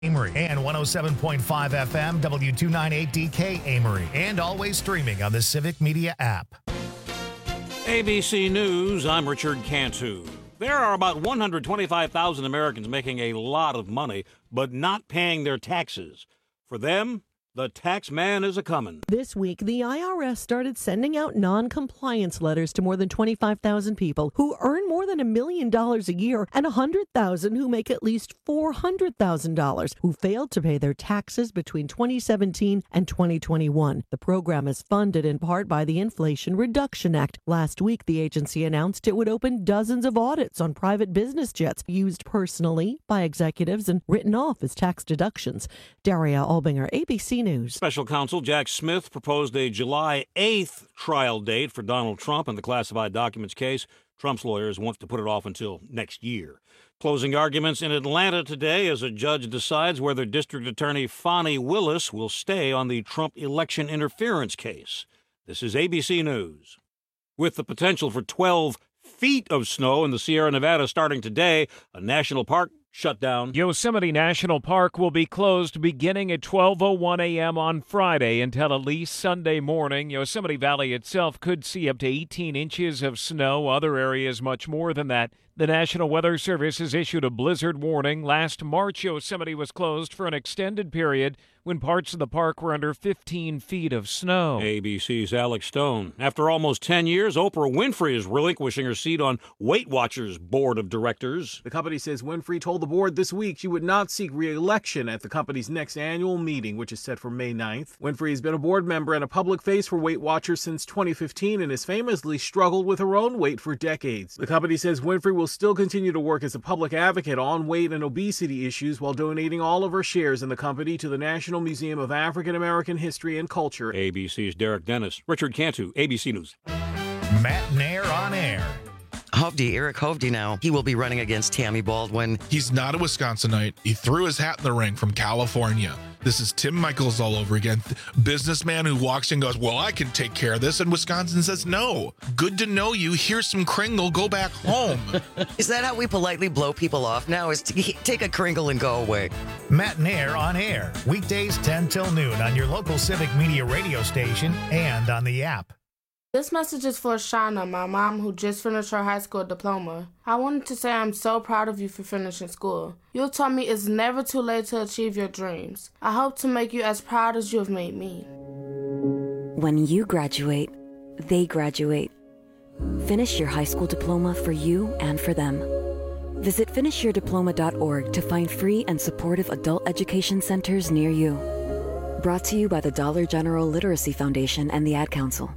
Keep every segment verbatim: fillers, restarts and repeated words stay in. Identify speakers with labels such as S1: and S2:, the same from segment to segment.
S1: Amory and one oh seven point five F M, W two ninety-eight D K Amory, and always streaming on the Civic Media app.
S2: A B C News, I'm Richard Cantu. There are about one hundred twenty-five thousand Americans making a lot of money, but not paying their taxes. For them, the tax man is a-comin'.
S3: This week, the I R S started sending out non-compliance letters to more than twenty-five thousand people who earn more than a million dollars a year and one hundred thousand who make at least four hundred thousand dollars who failed to pay their taxes between twenty seventeen and twenty twenty-one. The program is funded in part by the Inflation Reduction Act. Last week, the agency announced it would open dozens of audits on private business jets used personally by executives and written off as tax deductions. Daria Albinger, A B C News.
S2: Special counsel Jack Smith proposed a July eighth trial date for Donald Trump in the classified documents case. Trump's lawyers want to put it off until next year. Closing arguments in Atlanta today as a judge decides whether District Attorney Fani Willis will stay on the Trump election interference case. This is A B C News. With the potential for twelve feet of snow in the Sierra Nevada starting today, a national park shut down.
S4: Yosemite National Park will be closed beginning at twelve oh one a.m. on Friday until at least Sunday morning. Yosemite Valley itself could see up to eighteen inches of snow. Other areas much more than that. The National Weather Service has issued a blizzard warning. Last March, Yosemite was closed for an extended period when parts of the park were under fifteen feet of snow.
S2: A B C's Alex Stone. After almost ten years, Oprah Winfrey is relinquishing her seat on Weight Watchers board of directors.
S5: The company says Winfrey told the board this week she would not seek re-election at the company's next annual meeting, which is set for May ninth. Winfrey has been a board member and a public face for Weight Watchers since twenty fifteen and has famously struggled with her own weight for decades. The company says Winfrey will still continue to work as a public advocate on weight and obesity issues while donating all of her shares in the company to the National Museum of African American History and Culture.
S2: A B C's Derek Dennis. Richard Cantu, A B C News.
S1: Matt Nair on air.
S6: Hovde, Eric Hovde now. He will be running against Tammy Baldwin.
S7: He's not a Wisconsinite. He threw his hat in the ring from California. This is Tim Michaels all over again. Businessman who walks in and goes, well, I can take care of this. And Wisconsin says, no. Good to know you. Here's some Kringle. Go back home.
S6: Is that how we politely blow people off now? Is to take a Kringle and go away?
S1: Matt Nair on air. Weekdays ten till noon on your local Civic Media radio station and on the app.
S8: This message is for Shauna, my mom who just finished her high school diploma. I wanted to say I'm so proud of you for finishing school. You taught me it's never too late to achieve your dreams. I hope to make you as proud as you have made me.
S9: When you graduate, they graduate. Finish your high school diploma for you and for them. Visit finish your diploma dot org to find free and supportive adult education centers near you. Brought to you by the Dollar General Literacy Foundation and the Ad Council.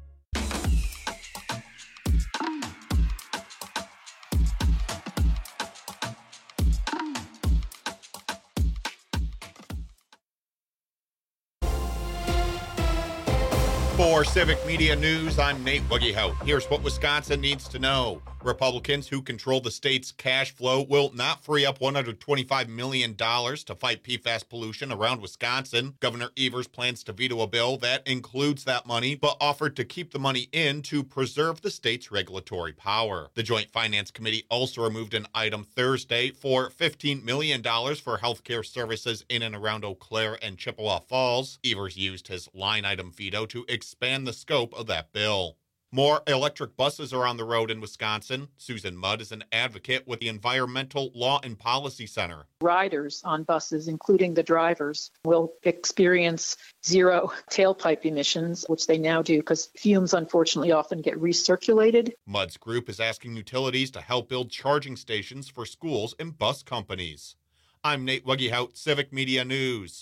S10: For Civic Media News, I'm Nate Wuggehout. Here's what Wisconsin needs to know. Republicans who control the state's cash flow will not free up one hundred twenty-five million dollars to fight P FAS pollution around Wisconsin. Governor Evers plans to veto a bill that includes that money, but offered to keep the money in to preserve the state's regulatory power. The Joint Finance Committee also removed an item Thursday for fifteen million dollars for healthcare services in and around Eau Claire and Chippewa Falls. Evers used his line item veto to expand the scope of that bill. More electric buses are on the road in Wisconsin. Susan Mudd is an advocate with the Environmental Law and Policy Center.
S11: Riders on buses, including the drivers, will experience zero tailpipe emissions, which they now do because fumes unfortunately often get recirculated.
S10: Mudd's group is asking utilities to help build charging stations for schools and bus companies. I'm Nate Wuggehout, Civic Media News.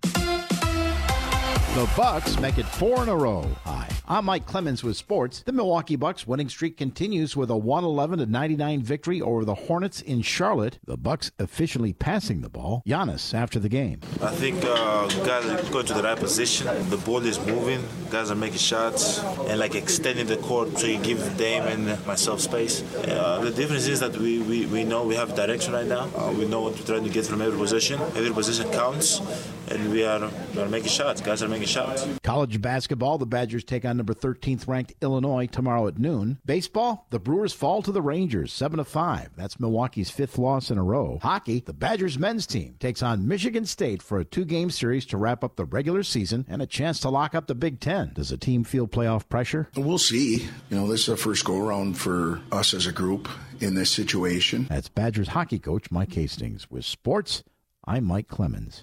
S12: The Bucks make it four in a row. Hi, I'm Mike Clemens with sports. The Milwaukee Bucks winning streak continues with a one eleven to ninety-nine victory over the Hornets in Charlotte. The Bucks officially passing the ball. Giannis after the game.
S13: I think uh, guys are going to the right position. The ball is moving. Guys are making shots and like extending the court so you give Dame and myself space. Uh, the difference is that we, we, we know we have direction right now. Uh, we know what we're trying to get from every position. Every position counts, and we are, we are making shots. Guys are making shots.
S12: College basketball, the Badgers take on and number thirteenth ranked Illinois tomorrow at noon. Baseball, the Brewers fall to the Rangers seven to five. That's Milwaukee's fifth loss in a row. Hockey, the Badgers men's team takes on Michigan State for a two-game series to wrap up the regular season and a chance to lock up the Big Ten. Does the team feel playoff pressure?
S14: We'll see. You know, this is the first go-around for us as a group in this situation.
S12: That's Badgers hockey coach Mike Hastings. With sports, I'm Mike Clemens.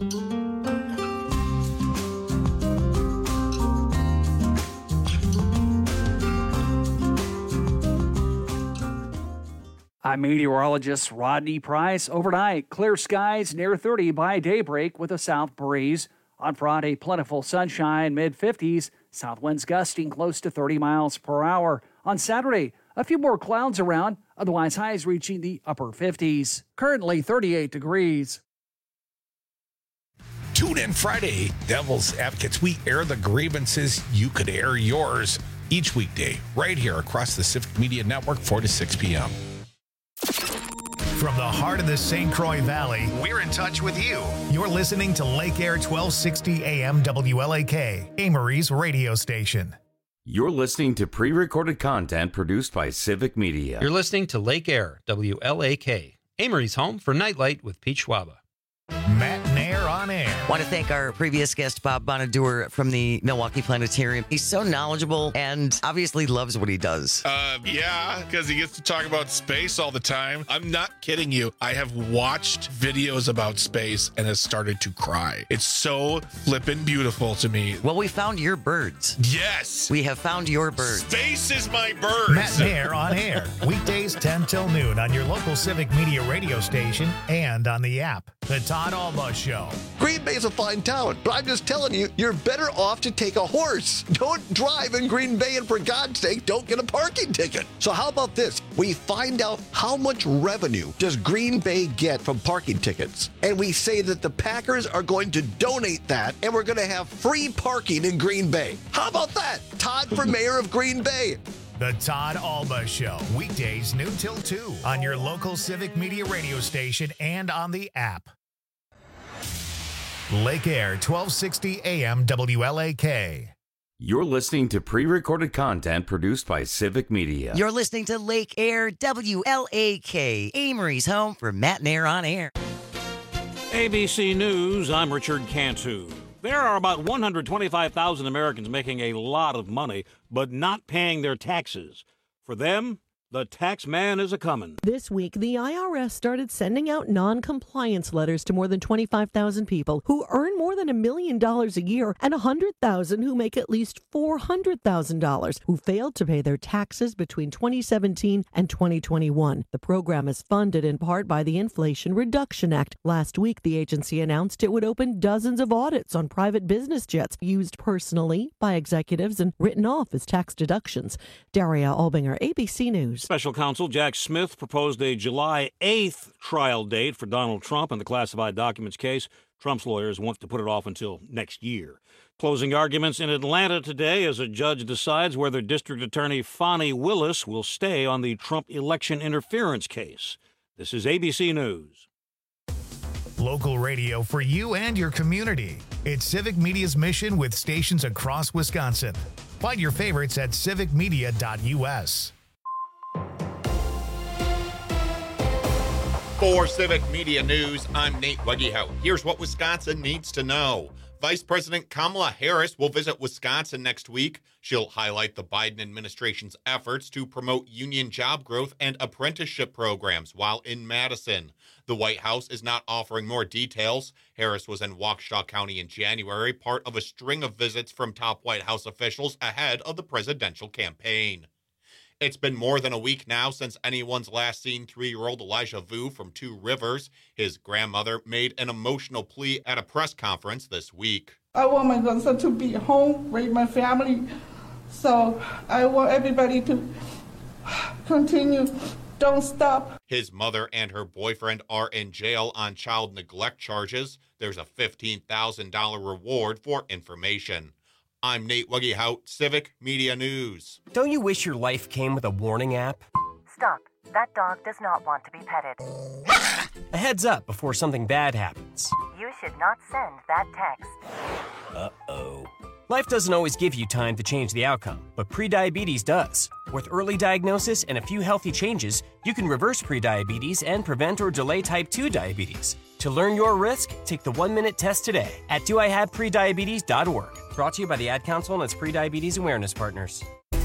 S15: I'm meteorologist Rodney Price. Overnight, clear skies near thirty by daybreak with a south breeze. On Friday, plentiful sunshine, mid fifties. South winds gusting close to thirty miles per hour. On Saturday, a few more clouds around, otherwise highs reaching the upper fifties. Currently thirty-eight degrees.
S7: Tune in Friday, Devil's Advocates. We air the grievances. You could air yours each weekday right here across the Civic Media Network, four to six p.m.
S1: From the heart of the Saint Croix Valley, we're in touch with you. You're listening to Lake Air twelve sixty A M W L A K, Amory's radio station.
S16: You're listening to pre-recorded content produced by Civic Media.
S17: You're listening to Lake Air W L A K, Amory's home for Nightlight with Pete Schwaba.
S1: Matt Nair on air.
S6: Want to thank our previous guest, Bob Bonadur from the Milwaukee Planetarium. He's so knowledgeable and obviously loves what he does.
S7: Uh, yeah, because he gets to talk about space all the time. I'm not kidding you. I have watched videos about space and has started to cry. It's so flippin' beautiful to me.
S6: Well, we found your birds.
S7: Yes.
S6: We have found your birds.
S7: Space is my birds.
S1: Matt Nair on air. Weekdays ten till noon on your local Civic Media radio station and on the app. The Todd Alba Show.
S18: Green Bay is a fine town, but I'm just telling you, you're better off to take a horse. Don't drive in Green Bay, and for God's sake, don't get a parking ticket. So how about this? We find out how much revenue does Green Bay get from parking tickets, and we say that the Packers are going to donate that, and we're going to have free parking in Green Bay. How about that? Todd for mayor of Green Bay.
S1: The Todd Alba Show. Weekdays noon till two on your local Civic Media radio station and on the app. Lake Air twelve sixty A M W L A K.
S16: You're listening to pre-recorded content produced by Civic Media.
S6: You're listening to Lake Air W L A K, Amory's home for Matt Nair on air.
S2: A B C News, I'm Richard Cantu. There are about one hundred twenty-five thousand Americans making a lot of money, but not paying their taxes. For them, the tax man is a-comin'.
S3: This week, the I R S started sending out non-compliance letters to more than twenty-five thousand people who earn more than a million dollars a year and one hundred thousand who make at least four hundred thousand dollars who failed to pay their taxes between twenty seventeen and twenty twenty-one. The program is funded in part by the Inflation Reduction Act. Last week, the agency announced it would open dozens of audits on private business jets used personally by executives and written off as tax deductions. Daria Albinger, A B C News.
S2: Special counsel Jack Smith proposed a July eighth trial date for Donald Trump in the classified documents case. Trump's lawyers want to put it off until next year. Closing arguments in Atlanta today as a judge decides whether District Attorney Fani Willis will stay on the Trump election interference case. This is A B C News.
S1: Local radio for you and your community. It's Civic Media's mission with stations across Wisconsin. Find your favorites at civic media dot U S.
S10: For Civic Media News, I'm Nate Weggehout. Here's what Wisconsin needs to know. Vice President Kamala Harris will visit Wisconsin next week. She'll highlight the Biden administration's efforts to promote union job growth and apprenticeship programs while in Madison. The White House is not offering more details. Harris was in Waukesha County in January, part of a string of visits from top White House officials ahead of the presidential campaign. It's been more than a week now since anyone's last seen three-year-old Elijah Vu from Two Rivers. His grandmother made an emotional plea at a press conference this week.
S19: I want my grandson to be home, raise my family. So I want everybody to continue. Don't stop.
S10: His mother and her boyfriend are in jail on child neglect charges. There's a fifteen thousand dollars reward for information. I'm Nate Weggehout, Civic Media News.
S20: Don't you wish your life came with a warning app?
S21: Stop. That dog does not want to be petted.
S20: A heads up before something bad happens.
S21: You should not send that text.
S20: Uh-oh. Life doesn't always give you time to change the outcome, but prediabetes does. With early diagnosis and a few healthy changes, you can reverse prediabetes and prevent or delay type two diabetes. To learn your risk, take the one-minute test today at do I have prediabetes dot org. Brought to you by the Ad Council and its Prediabetes Awareness Partners.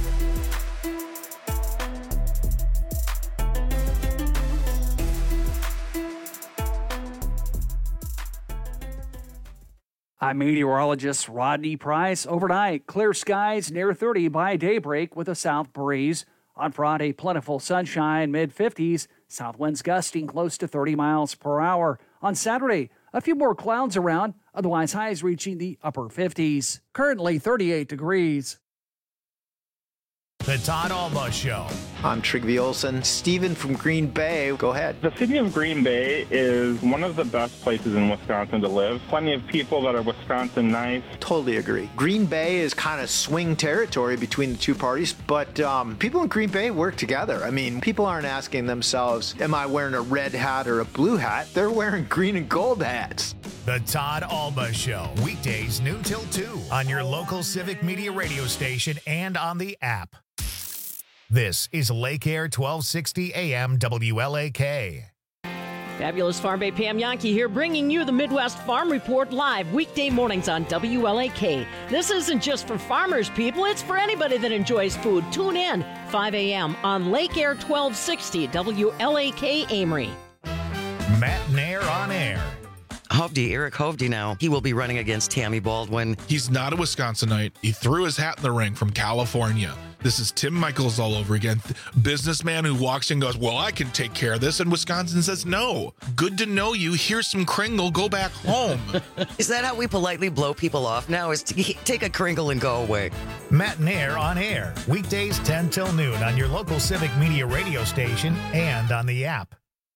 S15: I'm meteorologist Rodney Price. Overnight, clear skies near thirty by daybreak with a south breeze. On Friday, plentiful sunshine, mid fifties. South winds gusting close to thirty miles per hour. On Saturday, a few more clouds around, otherwise highs reaching the upper fifties. Currently thirty-eight degrees.
S1: The Todd Alba Show.
S4: I'm Trigby Olson. Steven from Green Bay, go ahead.
S22: The city of Green Bay is one of the best places in Wisconsin to live. Plenty of people that are Wisconsin nice.
S4: Totally agree. Green Bay is kind of swing territory between the two parties, but um, people in Green Bay work together. I mean, people aren't asking themselves, am I wearing a red hat or a blue hat? They're wearing green and gold hats.
S1: The Todd Alba Show, weekdays noon till two on your local Civic Media radio station and on the app. This is Lake Air twelve sixty A M W L A K.
S23: Fabulous Farm Bay Pam Yankee here, bringing you the Midwest Farm Report live weekday mornings on W L A K. This isn't just for farmers, people. It's for anybody that enjoys food. Tune in five A M on Lake Air twelve sixty W L A K Amory.
S1: Matt Nair on air.
S6: Hovde, Eric Hovde now. He will be running against Tammy Baldwin.
S7: He's not a Wisconsinite. He threw his hat in the ring from California. This is Tim Michaels all over again. Businessman who walks in and goes, well, I can take care of this. And Wisconsin says, no. Good to know you. Here's some Kringle. Go back home.
S6: Is that how we politely blow people off now? Is to take a Kringle and go away?
S1: Matt Nair on air. Weekdays ten till noon on your local Civic Media radio station and on the app.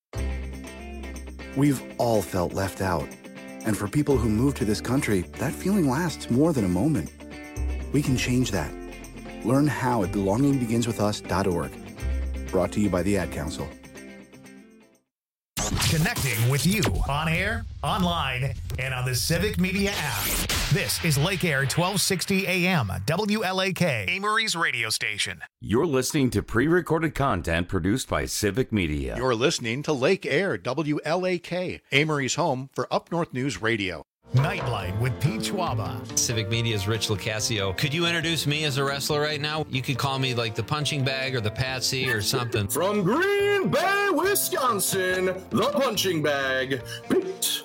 S24: We've all felt left out. And for people who move to this country, that feeling lasts more than a moment. We can change that. Learn how at belonging begins with us dot org. Brought to you by the Ad Council.
S1: Connecting with you on air, online, and on the Civic Media app. This is Lake Air twelve sixty A M W L A K, Amory's radio station.
S16: You're listening to pre-recorded content produced by Civic Media.
S10: You're listening to Lake Air W L A K, Amory's home for Up North News Radio.
S1: Nightlight with Pete Schwaba.
S17: Civic Media's Rich Locascio. Could you introduce me as a wrestler right now? You could call me like the punching bag or the patsy or something.
S25: From Green Bay, Wisconsin, the punching bag, Pete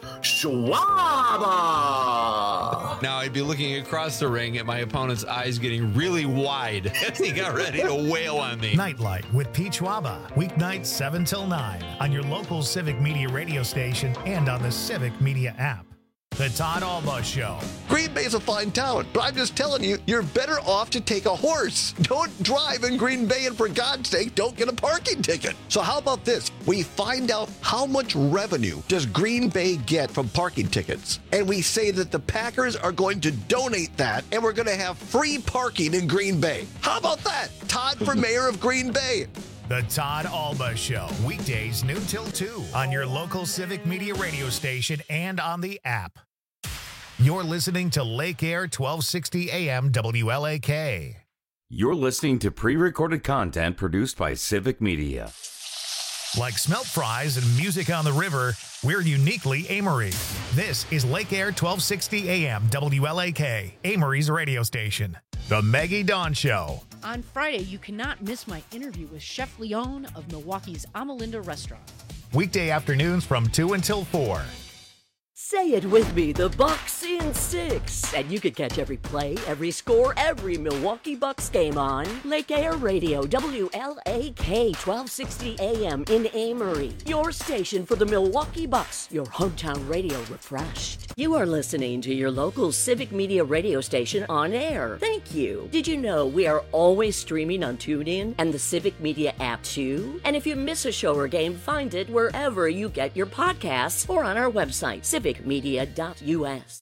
S25: Schwaba.
S17: Now I'd be looking across the ring at my opponent's eyes getting really wide as he got ready to wail on me.
S1: Nightlight with Pete Schwaba. Weeknights seven till nine on your local Civic Media radio station and on the Civic Media app. The Todd Alba Show.
S18: Green Bay is a fine town, but I'm just telling you, you're better off to take a horse. Don't drive in Green Bay, and for God's sake, don't get a parking ticket. So how about this? We find out how much revenue does Green Bay get from parking tickets, and we say that the Packers are going to donate that, and we're going to have free parking in Green Bay. How about that? Todd for mayor of Green Bay.
S1: The Todd Alba Show, weekdays noon till two on your local Civic Media radio station and on the app. You're listening to Lake Air twelve sixty A M W L A K.
S16: You're listening to pre-recorded content produced by Civic Media.
S1: Like smelt fries and music on the river, we're uniquely Amory. This is Lake Air twelve sixty A M W L A K, Amory's radio station. The Maggie Dawn Show.
S26: On Friday, you cannot miss my interview with Chef Leon of Milwaukee's Amalinda Restaurant.
S1: Weekday afternoons from two until four.
S27: Say it with me, the Bucks in six. And you could catch every play, every score, every Milwaukee Bucks game on Lake Air Radio, W L A K, twelve sixty A M in Amory. Your station for the Milwaukee Bucks, your hometown radio refreshed. You are listening to your local Civic Media radio station on air. Thank you. Did you know we are always streaming on TuneIn and the Civic Media app too? And if you miss a show or game, find it wherever you get your podcasts or on our website, civic media dot U S.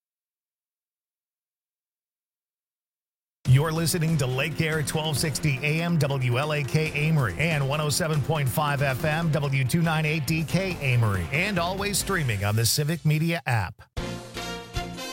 S1: You're listening to Lake Air twelve sixty A M W L A K Amory and one oh seven point five F M W two ninety-eight D K Amory, and always streaming on the Civic Media app.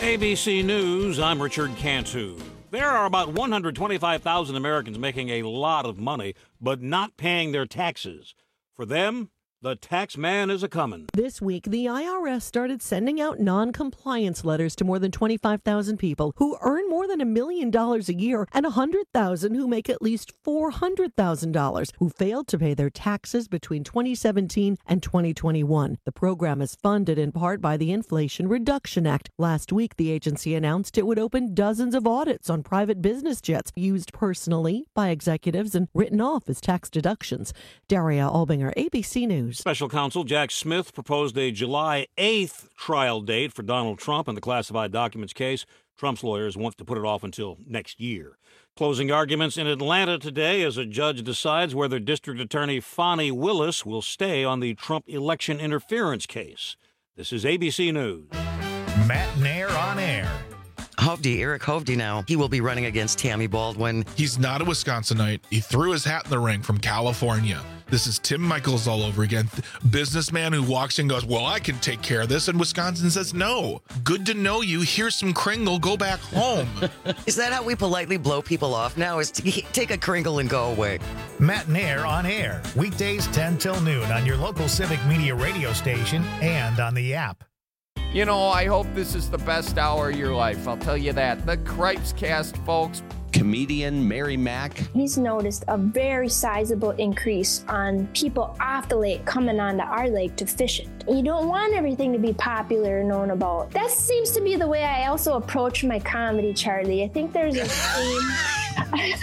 S2: A B C News, I'm Richard Cantu. There are about one hundred twenty-five thousand Americans making a lot of money, but not paying their taxes. For them, the tax man is a-comin'.
S3: This week, the I R S started sending out non-compliance letters to more than twenty-five thousand people who earn more than a million dollars a year and one hundred thousand who make at least four hundred thousand dollars who failed to pay their taxes between twenty seventeen and twenty twenty-one. The program is funded in part by the Inflation Reduction Act. Last week, the agency announced it would open dozens of audits on private business jets used personally by executives and written off as tax deductions. Daria Albinger, A B C News.
S2: Special counsel Jack Smith proposed a July eighth trial date for Donald Trump in the classified documents case. Trump's lawyers want to put it off until next year. Closing arguments in Atlanta today as a judge decides whether District Attorney Fani Willis will stay on the Trump election interference case. This is A B C News.
S1: Matt Nair on air.
S6: Hovde, Eric Hovde now. He will be running against Tammy Baldwin.
S7: He's not a Wisconsinite. He threw his hat in the ring from California. This is Tim Michaels all over again. Businessman who walks in and goes, well, I can take care of this. And Wisconsin says, no. Good to know you. Here's some Kringle. Go back home.
S6: Is that how we politely blow people off now? Is to take a Kringle and go away?
S1: Matt Nair on air. Weekdays ten till noon on your local Civic Media radio station and on the app.
S5: You know, I hope this is the best hour of your life. I'll tell you that. The Cripes Cast, folks.
S8: Comedian Mary Mack.
S9: He's noticed a very sizable increase on people off the lake coming onto our lake to fish it. You don't want everything to be popular and known about. That seems to be the way I also approach my comedy, Charlie. I think there's a theme.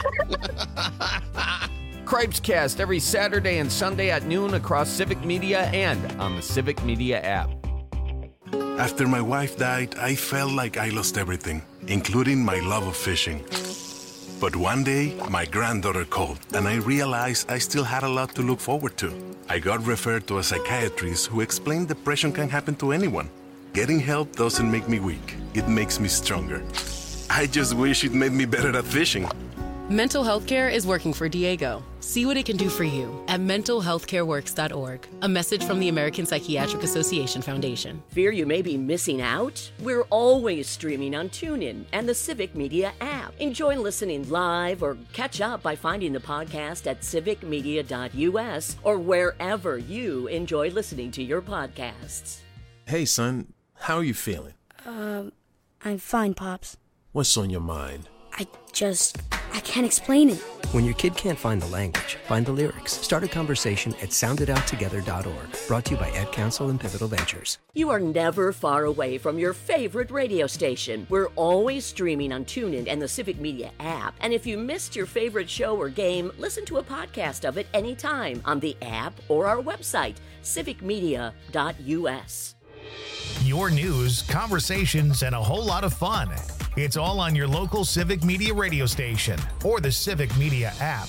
S5: Cripes Cast every Saturday and Sunday at noon across Civic Media and on the Civic Media app.
S11: After my wife died, I felt like I lost everything, including my love of fishing. But one day, my granddaughter called, and I realized I still had a lot to look forward to. I got referred to a psychiatrist who explained depression can happen to anyone. Getting help doesn't make me weak. It makes me stronger. I just wish it made me better at fishing.
S12: Mental health care is working for Diego. See what it can do for you at mental health care works dot org. A message from the American Psychiatric Association Foundation.
S27: Fear you may be missing out? We're always streaming on TuneIn and the Civic Media app. Enjoy listening live or catch up by finding the podcast at civic media dot u s or wherever you enjoy listening to your podcasts.
S13: Hey, son, how are you feeling?
S14: Um, I'm fine, Pops.
S13: What's on your mind?
S14: I just, I can't explain it.
S28: When your kid can't find the language, find the lyrics. Start a conversation at sound it out together dot org. Brought to you by Ad Council and Pivotal Ventures.
S27: You are never far away from your favorite radio station. We're always streaming on TuneIn and the Civic Media app. And if you missed your favorite show or game, listen to a podcast of it anytime on the app or our website, civic media dot u s.
S1: Your news, conversations, and a whole lot of fun. It's all on your local Civic Media radio station or the Civic Media app.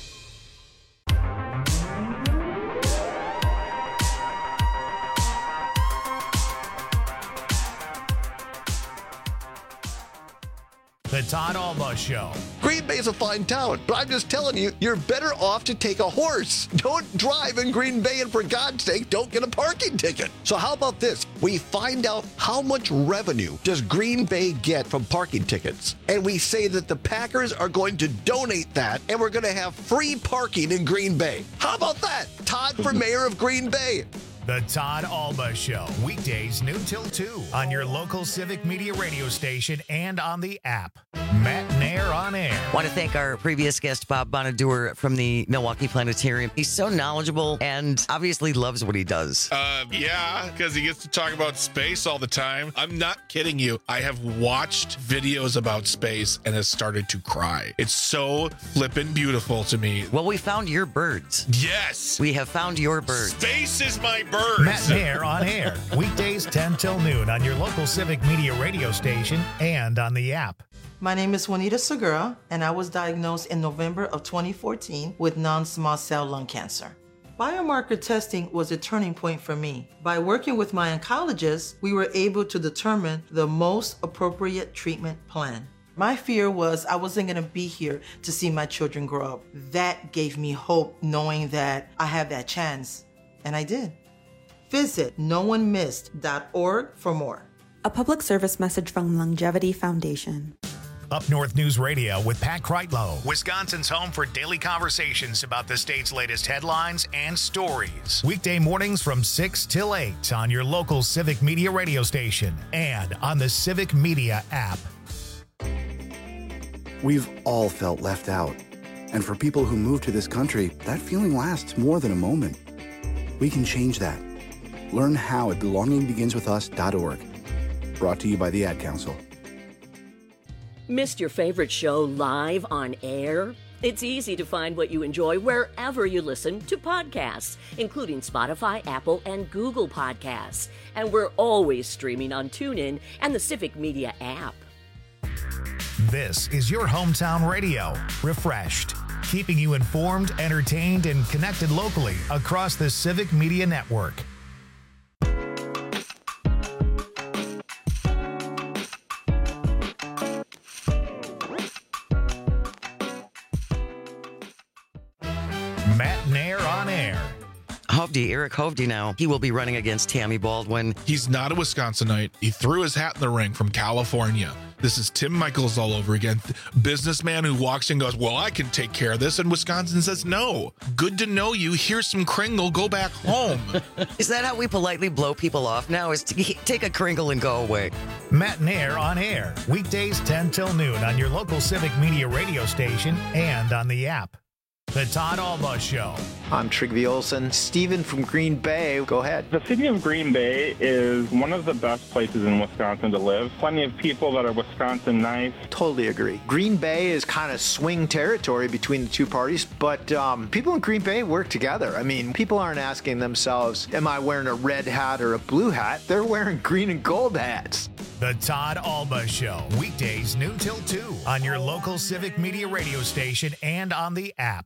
S1: The Todd Alba Show.
S18: Green Bay is a fine town, but I'm just telling you, you're better off to take a horse. Don't drive in Green Bay, and for God's sake, don't get a parking ticket. So how about this? We find out how much revenue does Green Bay get from parking tickets, and we say that the Packers are going to donate that, and we're going to have free parking in Green Bay. How about that? Todd for mayor of Green Bay.
S1: The Todd Alba Show, weekdays noon till two on your local Civic Media radio station and on the app. Matt Nair on air.
S6: Want to thank our previous guest, Bob Bonadur from the Milwaukee Planetarium. He's so knowledgeable and obviously loves what he does.
S7: Uh, yeah, because he gets to talk about space all the time. I'm not kidding you. I have watched videos about space and has started to cry. It's so flippin' beautiful to me.
S6: Well, we found your birds.
S7: Yes.
S6: We have found your birds.
S7: Space is my birds.
S1: Matt Nair on air, weekdays ten till noon on your local Civic Media radio station and on the app.
S29: My name is Juanita Segura, and I was diagnosed in November of twenty fourteen with non-small cell lung cancer. Biomarker testing was a turning point for me. By working with my oncologist, we were able to determine the most appropriate treatment plan. My fear was I wasn't gonna be here to see my children grow up. That gave me hope, knowing that I have that chance, and I did. Visit no one missed dot org for more.
S4: A public service message from Longevity Foundation.
S1: Up North News Radio with Pat Kreitlow, Wisconsin's home for daily conversations about the state's latest headlines and stories. Weekday mornings from six till eight on your local Civic Media radio station and on the Civic Media app.
S10: We've all felt left out. And for people who move to this country, that feeling lasts more than a moment. We can change that. Learn how at belonging begins with us dot org. Brought to you by the Ad Council.
S27: Missed your favorite show live on air? It's easy to find what you enjoy wherever you listen to podcasts, including Spotify, Apple, and Google Podcasts. And we're always streaming on TuneIn and the Civic Media app.
S1: This is your hometown radio, refreshed, keeping you informed, entertained, and connected locally across the Civic Media Network. Matt Nair on air.
S6: Hovde, Eric Hovde now. He will be running against Tammy Baldwin.
S7: He's not a Wisconsinite. He threw his hat in the ring from California. This is Tim Michaels all over again. Businessman who walks in and goes, well, I can take care of this. And Wisconsin says, no. Good to know you. Here's some Kringle. Go back home.
S6: Is that how we politely blow people off now? Is to take a Kringle and go away?
S1: Matt Nair on air. Weekdays ten till noon on your local Civic Media radio station and on the app. The Todd Alba Show.
S15: I'm Trygve Olsen. Steven from Green Bay, go ahead.
S19: The city of Green Bay is one of the best places in Wisconsin to live. Plenty of people that are Wisconsin nice.
S15: Totally agree. Green Bay is kind of swing territory between the two parties, but um, people in Green Bay work together. I mean, people aren't asking themselves, am I wearing a red hat or a blue hat? They're wearing green and gold hats.
S1: The Todd Alba Show. Weekdays noon till two on your local Civic Media radio station and on the app.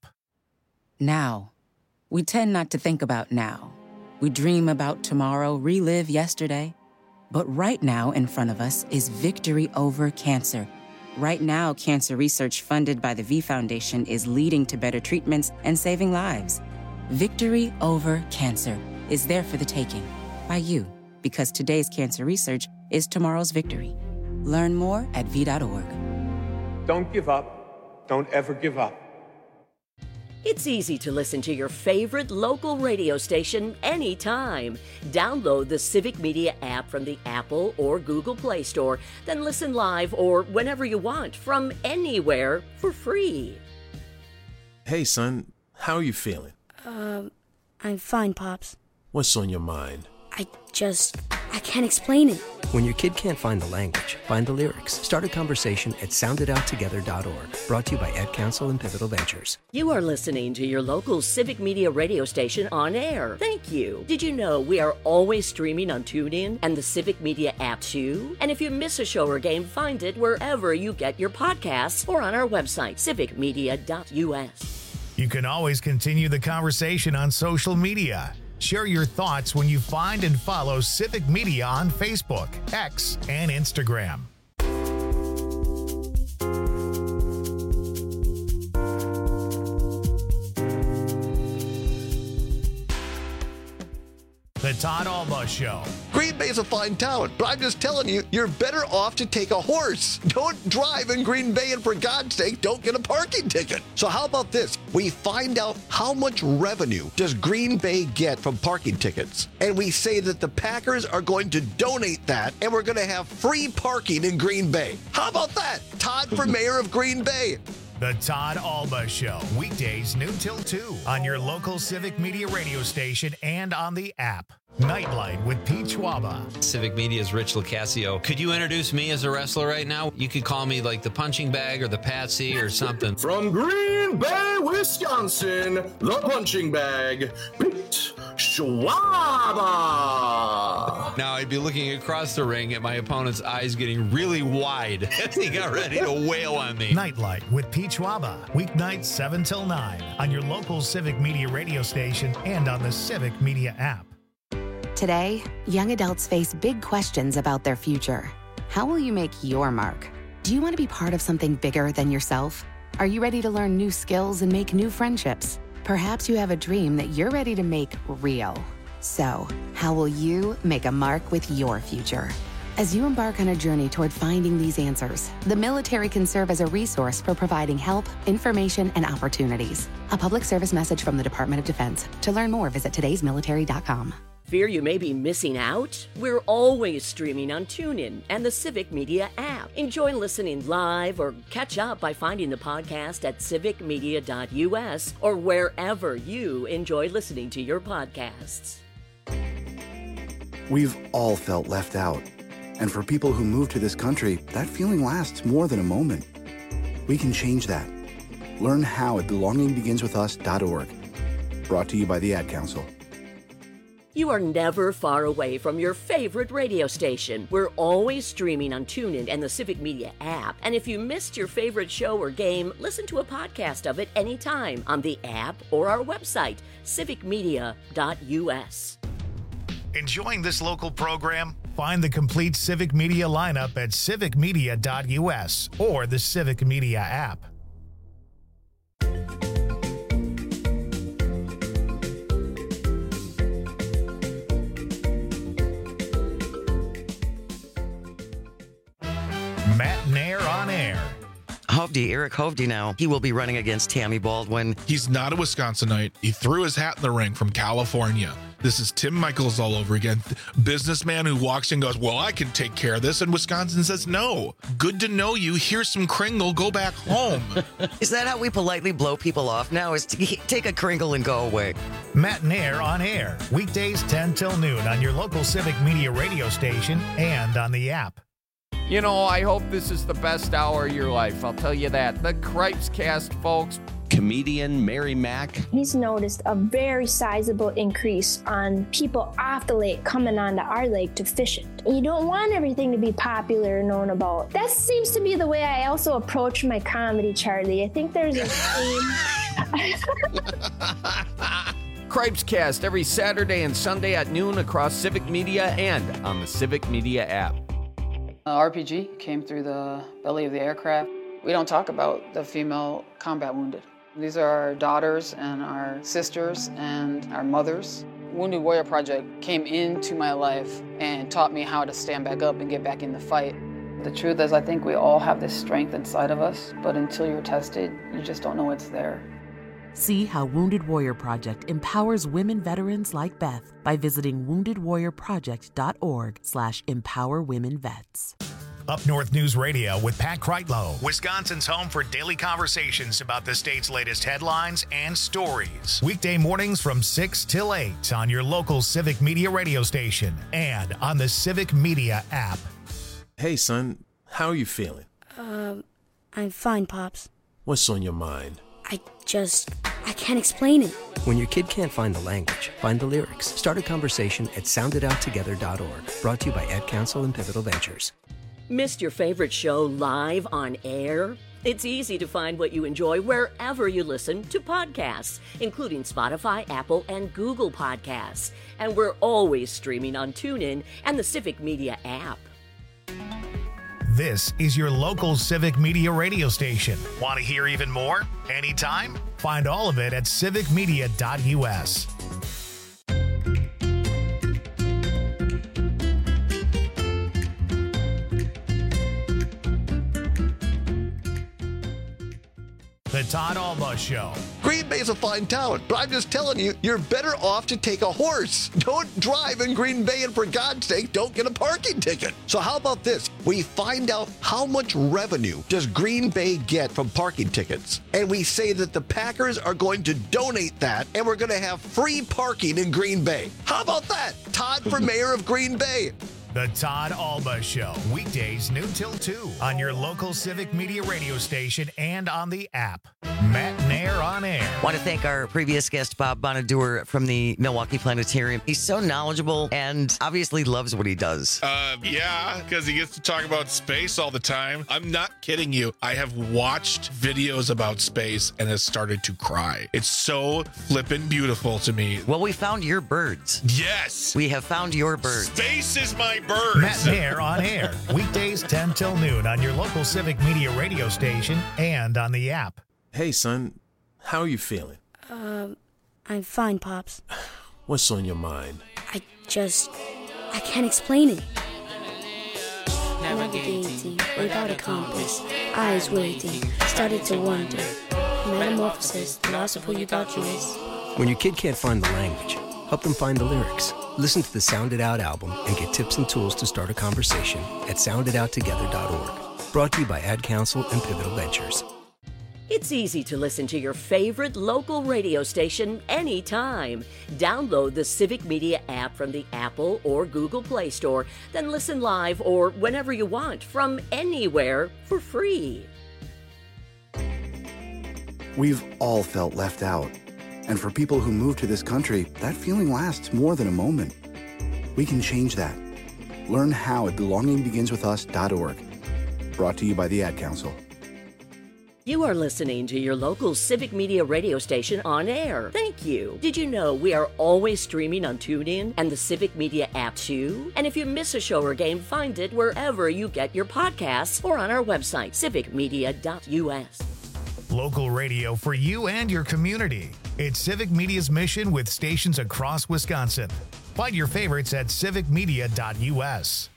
S20: Now. We tend not to think about now. We dream about tomorrow, relive yesterday. But right now in front of us is victory over cancer. Right now, cancer research funded by the V Foundation is leading to better treatments and saving lives. Victory over cancer is there for the taking by you, because today's cancer research is tomorrow's victory. Learn more at V dot org.
S21: Don't give up. Don't ever give up.
S27: It's easy to listen to your favorite local radio station anytime. Download the Civic Media app from the Apple or Google Play Store, then listen live or whenever you want from anywhere for free.
S13: Hey, son, how are you feeling?
S14: Um, I'm fine, Pops.
S13: What's on your mind?
S14: I just, I can't explain it.
S28: When your kid can't find the language, find the lyrics. Start a conversation at sound it out together dot org. Brought to you by Ad Council and Pivotal Ventures.
S27: You are listening to your local Civic Media radio station on air. Thank you. Did you know we are always streaming on TuneIn and the Civic Media app too? And if you miss a show or game, find it wherever you get your podcasts or on our website, civic media dot U S.
S1: You can always continue the conversation on social media. Share your thoughts when you find and follow Civic Media on Facebook, X, and Instagram. The Todd Alba Show.
S18: Green Bay is a fine town, but I'm just telling you, you're better off to take a horse. Don't drive in Green Bay, and for God's sake, don't get a parking ticket. So how about this? We find out how much revenue does Green Bay get from parking tickets, and we say that the Packers are going to donate that, and we're going to have free parking in Green Bay. How about that? Todd for mayor of Green Bay.
S1: The Todd Alba Show. Weekdays noon till two on your local Civic Media radio station and on the app. Nightlight with Pete Schwaba.
S17: Civic Media's Rich Locascio. Could you introduce me as a wrestler right now? You could call me like the punching bag or the patsy or something.
S25: From Green Bay, Wisconsin, the punching bag, Pete Schwaba.
S17: Now I'd be looking across the ring at my opponent's eyes getting really wide as he got ready to wail on me.
S1: Nightlight with Pete Schwaba. Weeknights seven till nine on your local Civic Media radio station and on the Civic Media app.
S22: Today, young adults face big questions about their future. How will you make your mark? Do you want to be part of something bigger than yourself? Are you ready to learn new skills and make new friendships? Perhaps you have a dream that you're ready to make real. So, how will you make a mark with your future? As you embark on a journey toward finding these answers, the military can serve as a resource for providing help, information, and opportunities. A public service message from the Department of Defense. To learn more, visit todays military dot com.
S27: Fear you may be missing out? We're always streaming on TuneIn and the Civic Media app. Enjoy listening live or catch up by finding the podcast at civic media dot u s or wherever you enjoy listening to your podcasts.
S10: We've all felt left out. And for people who move to this country, that feeling lasts more than a moment. We can change that. Learn how at belonging begins with us dot org. Brought to you by the Ad Council.
S27: You are never far away from your favorite radio station. We're always streaming on TuneIn and the Civic Media app. And if you missed your favorite show or game, listen to a podcast of it anytime on the app or our website, civic media dot u s.
S1: Enjoying this local program? Find the complete Civic Media lineup at civic media dot u s or the Civic Media app. Matt Nair on air.
S6: Hovde, Eric Hovde now. He will be running against Tammy Baldwin.
S7: He's not a Wisconsinite. He threw his hat in the ring from California. This is Tim Michaels all over again. Businessman who walks in and goes, well, I can take care of this. And Wisconsin says, no. Good to know you. Here's some Kringle. Go back home.
S6: Is that how we politely blow people off now? Is to take a Kringle and go away?
S1: Matt Nair on air. Weekdays ten till noon on your local Civic Media radio station and on the app.
S2: You know, I hope this is the best hour of your life. I'll tell you that. The Cripes Cast, folks.
S3: Comedian Mary Mack.
S5: He's noticed a very sizable increase on people off the lake coming onto our lake to fish it. You don't want everything to be popular and known about. That seems to be the way I also approach my comedy, Charlie. I think there's a theme.
S2: Cripes Cast every Saturday and Sunday at noon across Civic Media and on the Civic Media app.
S8: Uh, R P G came through the belly of the aircraft. We don't talk about the female combat wounded. These are our daughters and our sisters and our mothers. Wounded Warrior Project came into my life and taught me how to stand back up and get back in the fight. The truth is, I think we all have this strength inside of us, but until you're tested, you just don't know it's there.
S9: See how Wounded Warrior Project empowers women veterans like Beth by visiting wounded warrior project dot org slash empower women vets.
S1: Up North News Radio with Pat Kreitlow, Wisconsin's home for daily conversations about the state's latest headlines and stories. Weekday mornings from six till eight on your local Civic Media radio station and on the Civic Media app.
S13: Hey, son, how are you feeling?
S14: Um, I'm fine, Pops.
S13: What's on your mind?
S14: I just, I can't explain it.
S28: When your kid can't find the language, find the lyrics. Start a conversation at sound it out together dot org. Brought to you by Ad Council and Pivotal Ventures.
S27: Missed your favorite show live on air? It's easy to find what you enjoy wherever you listen to podcasts, including Spotify, Apple, and Google Podcasts. And we're always streaming on TuneIn and the Civic Media app.
S1: This is your local Civic Media radio station. Want to hear even more? Anytime? Find all of it at civic media dot u s. The Todd Alba Show.
S18: Green Bay's a fine town, but I'm just telling you, you're better off to take a horse. Don't drive in Green Bay, and for God's sake, don't get a parking ticket. So how about this? We find out how much revenue does Green Bay get from parking tickets, and we say that the Packers are going to donate that, and we're going to have free parking in Green Bay. How about that? Todd for mayor of Green Bay.
S1: The Todd Alba Show, weekdays noon till two on your local Civic Media radio station and on the app. Matt Nair on air.
S6: Want to thank our previous guest, Bob Bonadur from the Milwaukee Planetarium. He's so knowledgeable and obviously loves what he does.
S7: Uh, yeah, because he gets to talk about space all the time. I'm not kidding you. I have watched videos about space and has started to cry. It's so flippin' beautiful to me.
S6: Well, we found your birds.
S7: Yes.
S6: We have found your birds.
S7: Space is my birds.
S1: Matt Nair on air, weekdays ten till noon on your local Civic Media radio station and on the app.
S13: Hey, son, how are you feeling?
S14: Um, I'm fine, Pops.
S13: What's on your mind?
S14: I just, I can't explain it. navigating without a compass. Eyes waiting, started to wonder. Metamorphosis, the loss of who you thought you was.
S28: When your kid can't find the language, help them find the lyrics. Listen to the Sound It Out album and get tips and tools to start a conversation at sound it out together dot org. Brought to you by Ad Council and Pivotal Ventures.
S27: It's easy to listen to your favorite local radio station anytime. Download the Civic Media app from the Apple or Google Play Store, then listen live or whenever you want from anywhere for free.
S10: We've all felt left out. And for people who move to this country, that feeling lasts more than a moment. We can change that. Learn how at belonging begins with us dot org. Brought to you by the Ad Council.
S27: You are listening to your local Civic Media radio station on air. Thank you. Did you know we are always streaming on TuneIn and the Civic Media app too? And if you miss a show or game, find it wherever you get your podcasts or on our website, civic media dot u s.
S1: Local radio for you and your community. It's Civic Media's mission with stations across Wisconsin. Find your favorites at civic media dot u s.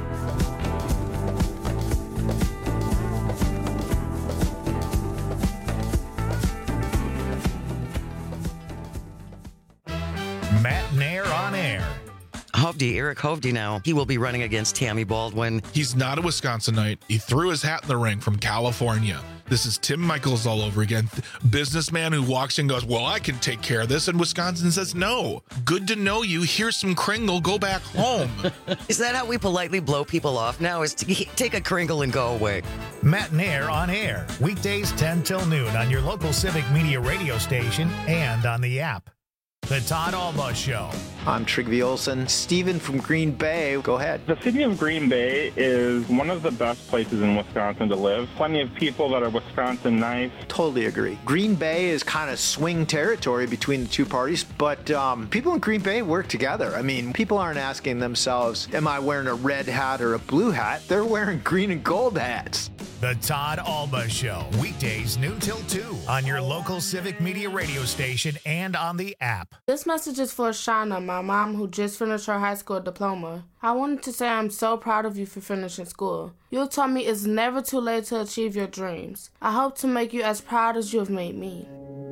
S1: Matt Nair on air.
S6: Hovde, Eric Hovde now. He will be running against Tammy Baldwin.
S7: He's not a Wisconsinite. He threw his hat in the ring from California. This is Tim Michaels all over again. Businessman who walks in and goes, well, I can take care of this. And Wisconsin says, no. Good to know you. Here's some Kringle. Go back home.
S6: Is that how we politely blow people off now? Is to take a Kringle and go away?
S1: Matt Nair on air. Weekdays ten till noon on your local Civic Media radio station and on the app. The Todd Alba Show.
S15: I'm Trygve Olsen. Steven from Green Bay, go ahead.
S4: The city of Green Bay is one of the best places in Wisconsin to live. Plenty of people that are Wisconsin nice.
S15: Totally agree. Green Bay is kind of swing territory between the two parties, but um, people in Green Bay work together. I mean, people aren't asking themselves, am I wearing a red hat or a blue hat? They're wearing green and gold hats.
S1: The Todd Alba Show. Weekdays noon till two on your local Civic Media radio station and on the app.
S11: This message is for Shauna, my mom, who just finished her high school diploma. I wanted to say I'm so proud of you for finishing school. You told me it's never too late to achieve your dreams. I hope to make you as proud as you have made me.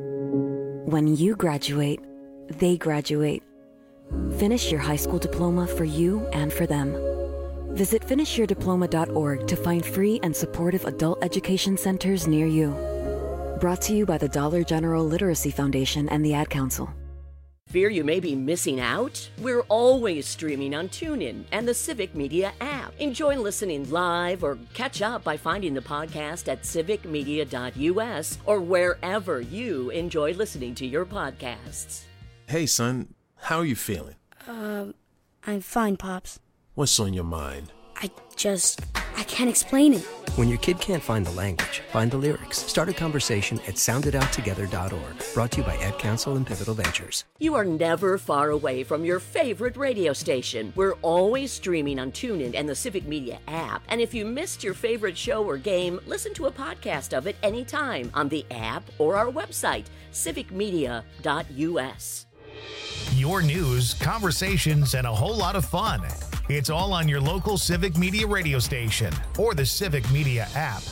S12: When you graduate, they graduate. Finish your high school diploma for you and for them. Visit finish your diploma dot org to find free and supportive adult education centers near you. Brought to you by the Dollar General Literacy Foundation and the Ad Council.
S27: Fear you may be missing out? We're always streaming on TuneIn and the Civic Media app. Enjoy listening live or catch up by finding the podcast at civic media dot u s or wherever you enjoy listening to your podcasts.
S13: Hey, son, how are you feeling?
S14: Um, I'm fine, Pops.
S13: What's on your mind?
S14: I just, I can't explain it.
S28: When your kid can't find the language, find the lyrics. Start a conversation at sound it out together dot org. Brought to you by Ad Council and Pivotal Ventures.
S27: You are never far away from your favorite radio station. We're always streaming on TuneIn and the Civic Media app. And if you missed your favorite show or game, listen to a podcast of it anytime on the app or our website, civic media dot u s.
S1: Your news, conversations, and a whole lot of fun. It's all on your local Civic Media radio station or the Civic Media app.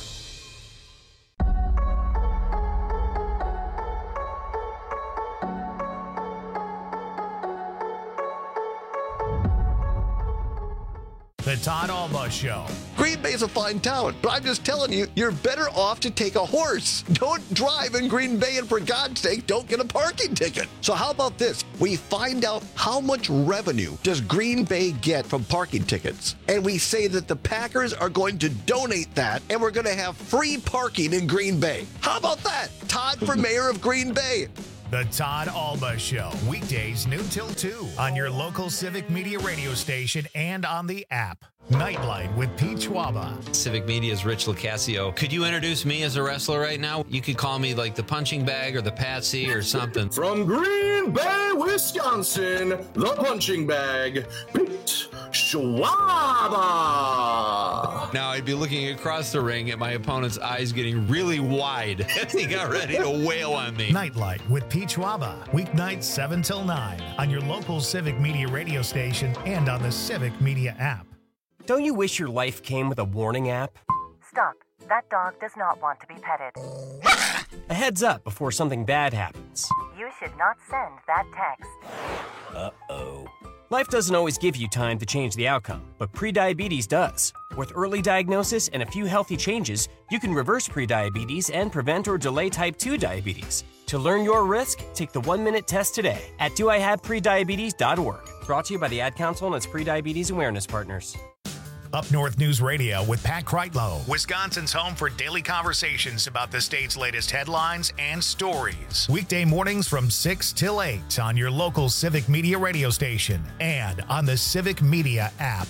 S1: The Todd Alba Show.
S18: Green Bay's a fine town, but I'm just telling you, you're better off to take a horse. Don't drive in Green Bay, and for God's sake, don't get a parking ticket. So how about this? We find out how much revenue does Green Bay get from parking tickets, and we say that the Packers are going to donate that, and we're going to have free parking in Green Bay. How about that? Todd for mayor of Green Bay.
S1: The Todd Alba Show. Weekdays noon till two on your local Civic Media radio station and on the app. Nightlight with Pete Schwaba.
S17: Civic Media's Rich Locascio. Could you introduce me as a wrestler right now? You could call me like the punching bag or the patsy or something.
S25: From Green Bay, Wisconsin, the punching bag, Pete Schwaba.
S17: Now I'd be looking across the ring at my opponent's eyes getting really wide as he got ready to wail on me.
S1: Nightlight with Pete Schwaba. Weeknights seven till nine on your local Civic Media radio station and on the Civic Media app.
S16: Don't you wish your life came with a warning app?
S19: Stop. That dog does not want to be petted.
S16: A heads up before something bad happens.
S19: You should not send that text.
S16: Uh-oh. Life doesn't always give you time to change the outcome, but prediabetes does. With early diagnosis and a few healthy changes, you can reverse prediabetes and prevent or delay type two diabetes. To learn your risk, take the one-minute test today at do I have prediabetes dot org. Brought to you by the Ad Council and its prediabetes awareness partners.
S1: Up North News Radio with Pat Kreitlow, Wisconsin's home for daily conversations about the state's latest headlines and stories. Weekday mornings from six till eight on your local Civic Media radio station and on the Civic Media app.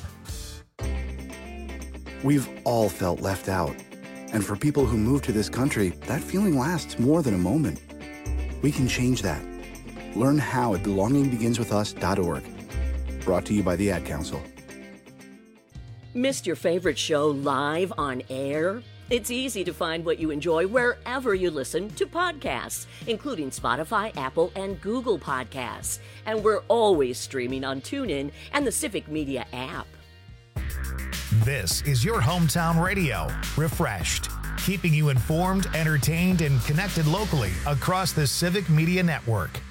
S10: We've all felt left out. And for people who move to this country, that feeling lasts more than a moment. We can change that. Learn how at belonging begins with us dot org. Brought to you by the Ad Council.
S27: Missed your favorite show live on air? It's easy to find what you enjoy wherever you listen to podcasts, including Spotify, Apple, and Google Podcasts. And we're always streaming on TuneIn and the Civic Media app.
S1: This is your hometown radio, refreshed, keeping you informed, entertained, and connected locally across the Civic Media Network.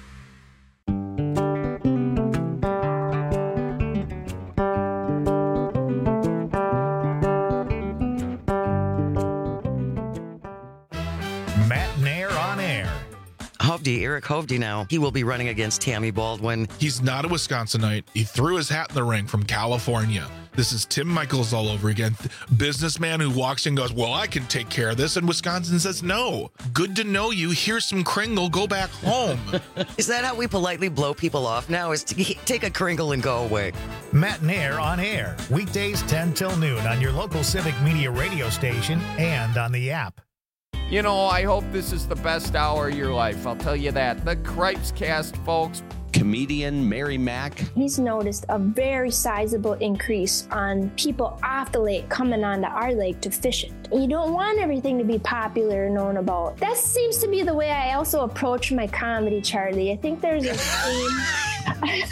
S6: Hovde, Eric Hovde now, he will be running against Tammy Baldwin.
S7: He's not a Wisconsinite. He threw his hat in the ring from California. This is Tim Michaels all over again. Businessman who walks in and goes, well, I can take care of this. And Wisconsin says, no. Good to know you. Here's some Kringle. Go back home.
S6: Is that how we politely blow people off now? Is to take a Kringle and go away?
S1: Matt Nair on air. Weekdays ten till noon on your local Civic Media radio station and on the app.
S2: You know, I hope this is the best hour of your life. I'll tell you that. The Cripes Cast, folks.
S3: Comedian Mary Mack.
S5: He's noticed a very sizable increase on people off the lake coming onto our lake to fish it. You don't want everything to be popular and known about. That seems to be the way I also approach my comedy, Charlie. I think there's a theme.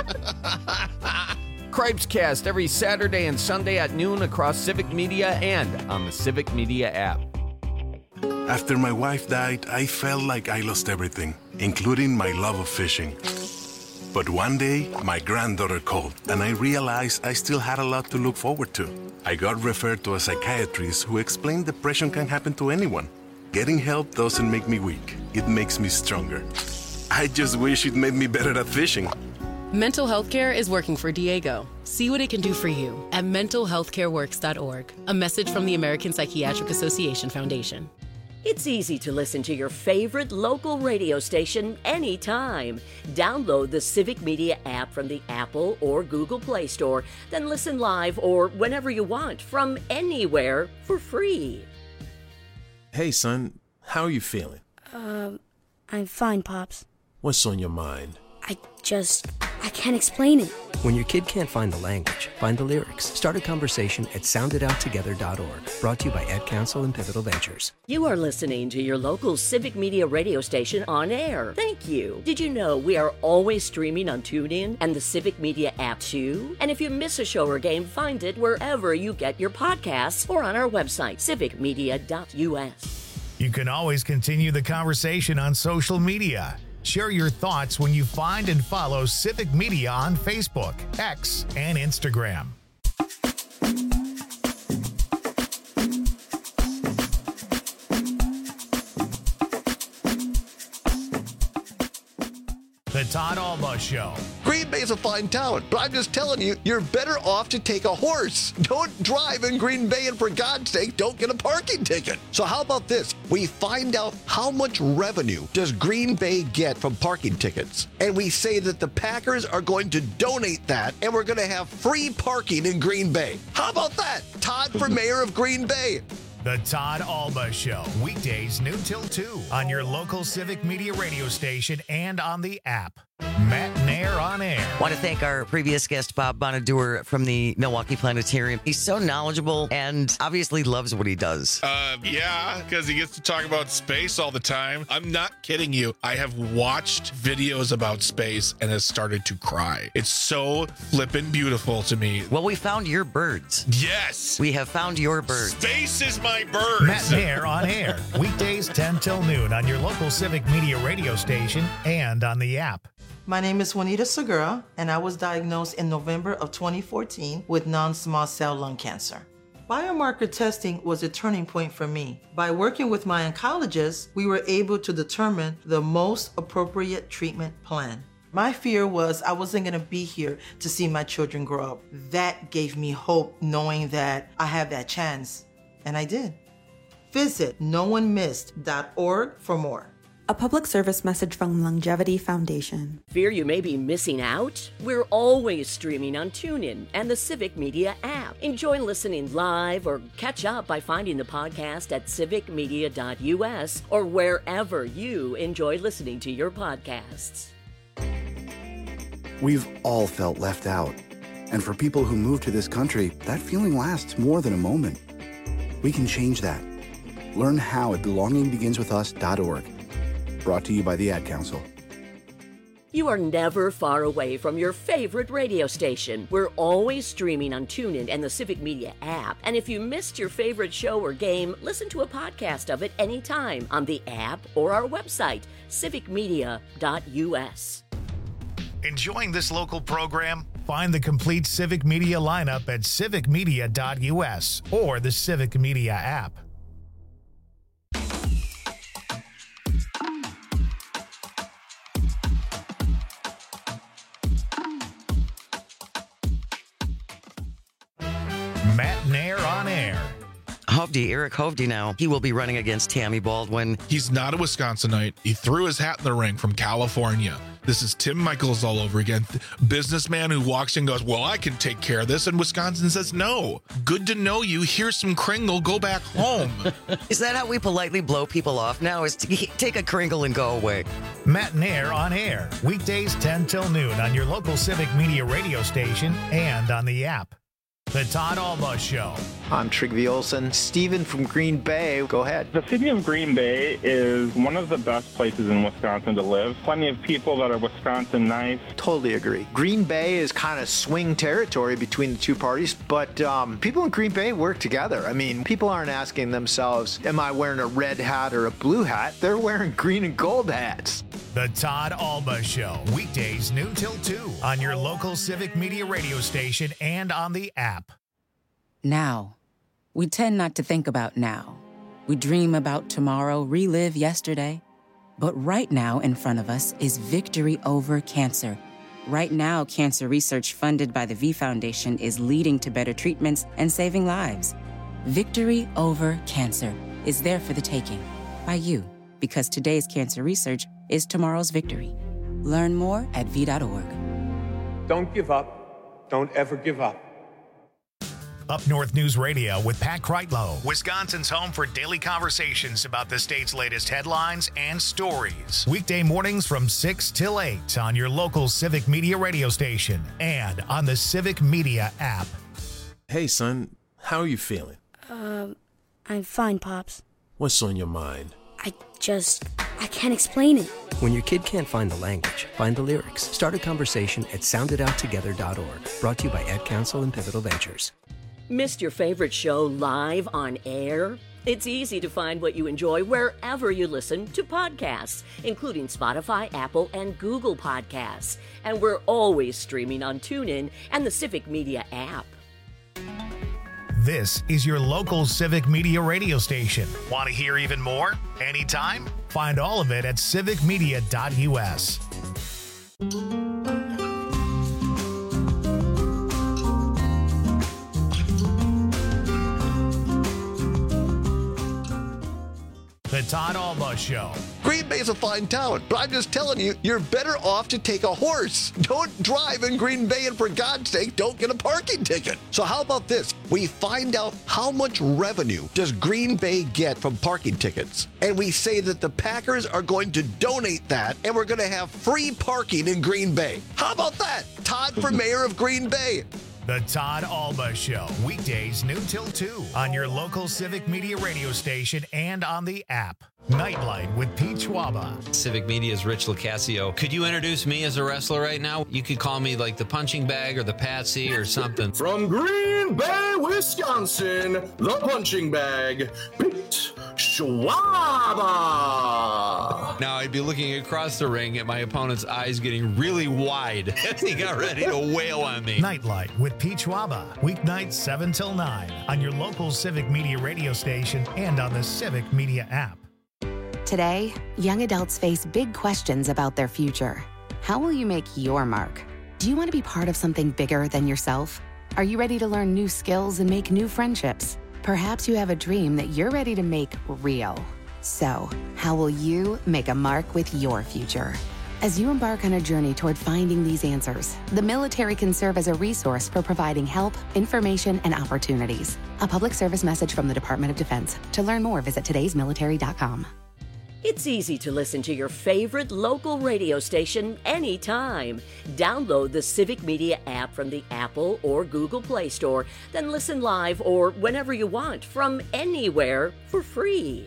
S2: Cripes Cast every Saturday and Sunday at noon across Civic Media and on the Civic Media app.
S20: After my wife died, I felt like I lost everything, including my love of fishing. But one day, my granddaughter called, and I realized I still had a lot to look forward to. I got referred to a psychiatrist who explained depression can happen to anyone. Getting help doesn't make me weak. It makes me stronger. I just wish it made me better at fishing.
S21: Mental health care is working for Diego. See what it can do for you at mental health care works dot org. A message from the American Psychiatric Association Foundation.
S27: It's easy to listen to your favorite local radio station anytime. Download the Civic Media app from the Apple or Google Play Store, then listen live or whenever you want from anywhere for free.
S13: Hey, son, how are you feeling?
S14: Um, I'm fine, Pops.
S13: What's on your mind?
S14: I just, I can't explain it.
S28: When your kid can't find the language, find the lyrics. Start a conversation at sound it out together dot org. Brought to you by Ad Council and Pivotal Ventures.
S27: You are listening to your local Civic Media radio station on air. Thank you. Did you know we are always streaming on TuneIn and the Civic Media app too? And if you miss a show or game, find it wherever you get your podcasts or on our website, civic media dot u s.
S1: You can always continue the conversation on social media. Share your thoughts when you find and follow Civic Media on Facebook, X, and Instagram. The Todd Alba Show.
S18: Green Bay is a fine town, but I'm just telling you, you're better off to take a horse. Don't drive in Green Bay, and for God's sake, don't get a parking ticket. So how about this? We find out how much revenue does Green Bay get from parking tickets, and we say that the Packers are going to donate that, and we're going to have free parking in Green Bay. How about that? Todd for mayor of Green Bay.
S1: The Todd Alba Show, weekdays noon till two on your local Civic Media radio station and on the app. Matt Nair. Nair on Air.
S6: Want to thank our previous guest, Bob Bonadeur from the Milwaukee Planetarium. He's so knowledgeable and obviously loves what he does.
S7: Uh, yeah, because he gets to talk about space all the time. I'm not kidding you. I have watched videos about space and has started to cry. It's so flippin' beautiful to me.
S6: Well, we found your birds.
S7: Yes.
S6: We have found your birds.
S7: Space is my birds.
S1: Matt Nair on Air. Weekdays ten till noon on your local Civic Media radio station and on the app.
S4: My name is Juanita Segura, and I was diagnosed in November of twenty fourteen with non-small cell lung cancer. Biomarker testing was a turning point for me. By working with my oncologist, we were able to determine the most appropriate treatment plan. My fear was I wasn't gonna be here to see my children grow up. That gave me hope, knowing that I have that chance, and I did. Visit no one missed dot org for more.
S8: A public service message from Longevity Foundation.
S27: Fear you may be missing out? We're always streaming on TuneIn and the Civic Media app. Enjoy listening live or catch up by finding the podcast at civic media dot u s or wherever you enjoy listening to your podcasts.
S10: We've all felt left out. And for people who move to this country, that feeling lasts more than a moment. We can change that. Learn how at belonging begins with us dot org. Brought to you by the Ad Council.
S27: You are never far away from your favorite radio station. We're always streaming on TuneIn and the Civic Media app. And if you missed your favorite show or game, listen to a podcast of it anytime on the app or our website, civic media dot u s.
S1: Enjoying this local program? Find the complete Civic Media lineup at civic media dot u s or the Civic Media app. Matt Nair on Air.
S6: Hovde, Eric Hovde now. He will be running against Tammy Baldwin.
S7: He's not a Wisconsinite. He threw his hat in the ring from California. This is Tim Michaels all over again. Businessman who walks in and goes, well, I can take care of this. And Wisconsin says, no. Good to know you. Here's some Kringle. Go back home.
S6: Is that how we politely blow people off now? Is to take a Kringle and go away?
S1: Matt Nair on Air. Weekdays ten till noon on your local Civic Media radio station and on the app. The Todd Alba Show.
S9: I'm Trygve Olsen. Steven from Green Bay, go ahead.
S15: The city of Green Bay is one of the best places in Wisconsin to live. Plenty of people that are Wisconsin nice.
S9: Totally agree. Green Bay is kind of swing territory between the two parties, but um, people in Green Bay work together. I mean, people aren't asking themselves, am I wearing a red hat or a blue hat? They're wearing green and gold hats.
S1: The Todd Alba Show. Weekdays noon till two on your local Civic Media radio station and on the app.
S22: Now. We tend not to think about now. We dream about tomorrow, relive yesterday. But right now in front of us is victory over cancer. Right now, cancer research funded by the V Foundation is leading to better treatments and saving lives. Victory over cancer is there for the taking by you, because today's cancer research is tomorrow's victory. Learn more at v dot org.
S23: Don't give up. Don't ever give up.
S1: Up North News Radio with Pat Kreitlow, Wisconsin's home for daily conversations about the state's latest headlines and stories. Weekday mornings from six till eight on your local Civic Media radio station and on the Civic Media app.
S13: Hey, son, how are you feeling?
S14: Um, I'm fine, Pops.
S13: What's on your mind?
S14: I just, I can't explain it.
S28: When your kid can't find the language, find the lyrics. Start a conversation at sound it out together dot org. Brought to you by Ad Council and Pivotal Ventures.
S27: Missed your favorite show live on air? It's easy to find what you enjoy wherever you listen to podcasts, including Spotify, Apple, and Google Podcasts. And we're always streaming on TuneIn and the Civic Media app.
S1: This is your local Civic Media radio station. Want to hear even more? Anytime? Find all of it at civic media dot u s. The Todd Alba Show.
S18: Green Bay's a fine town, but I'm just telling you, you're better off to take a horse. Don't drive in Green Bay, and for God's sake, don't get a parking ticket. So how about this? We find out how much revenue does Green Bay get from parking tickets, and we say that the Packers are going to donate that, and we're going to have free parking in Green Bay. How about that? Todd for mayor of Green Bay.
S1: The Todd Alba Show, weekdays noon till two on your local Civic Media radio station and on the app. Nightlight with Pete Schwaba.
S11: Civic Media's Rich Lucasio. Could you introduce me as a wrestler right now? You could call me like the punching bag or the Patsy or something.
S12: From Green Bay, Wisconsin, the punching bag, Pete Schwaba.
S11: Now I'd be looking across the ring at my opponent's eyes getting really wide as he got ready to wail on me.
S1: Nightlight with Pete Schwaba. Weeknights seven till nine on your local Civic Media radio station and on the Civic Media app.
S16: Today, young adults face big questions about their future. How will you make your mark? Do you want to be part of something bigger than yourself? Are you ready to learn new skills and make new friendships? Perhaps you have a dream that you're ready to make real. So, how will you make a mark with your future? As you embark on a journey toward finding these answers, the military can serve as a resource for providing help, information, and opportunities. A public service message from the Department of Defense. To learn more, visit todays military dot com.
S27: It's easy to listen to your favorite local radio station anytime. Download the Civic Media app from the Apple or Google Play Store, then listen live or whenever you want from anywhere for free.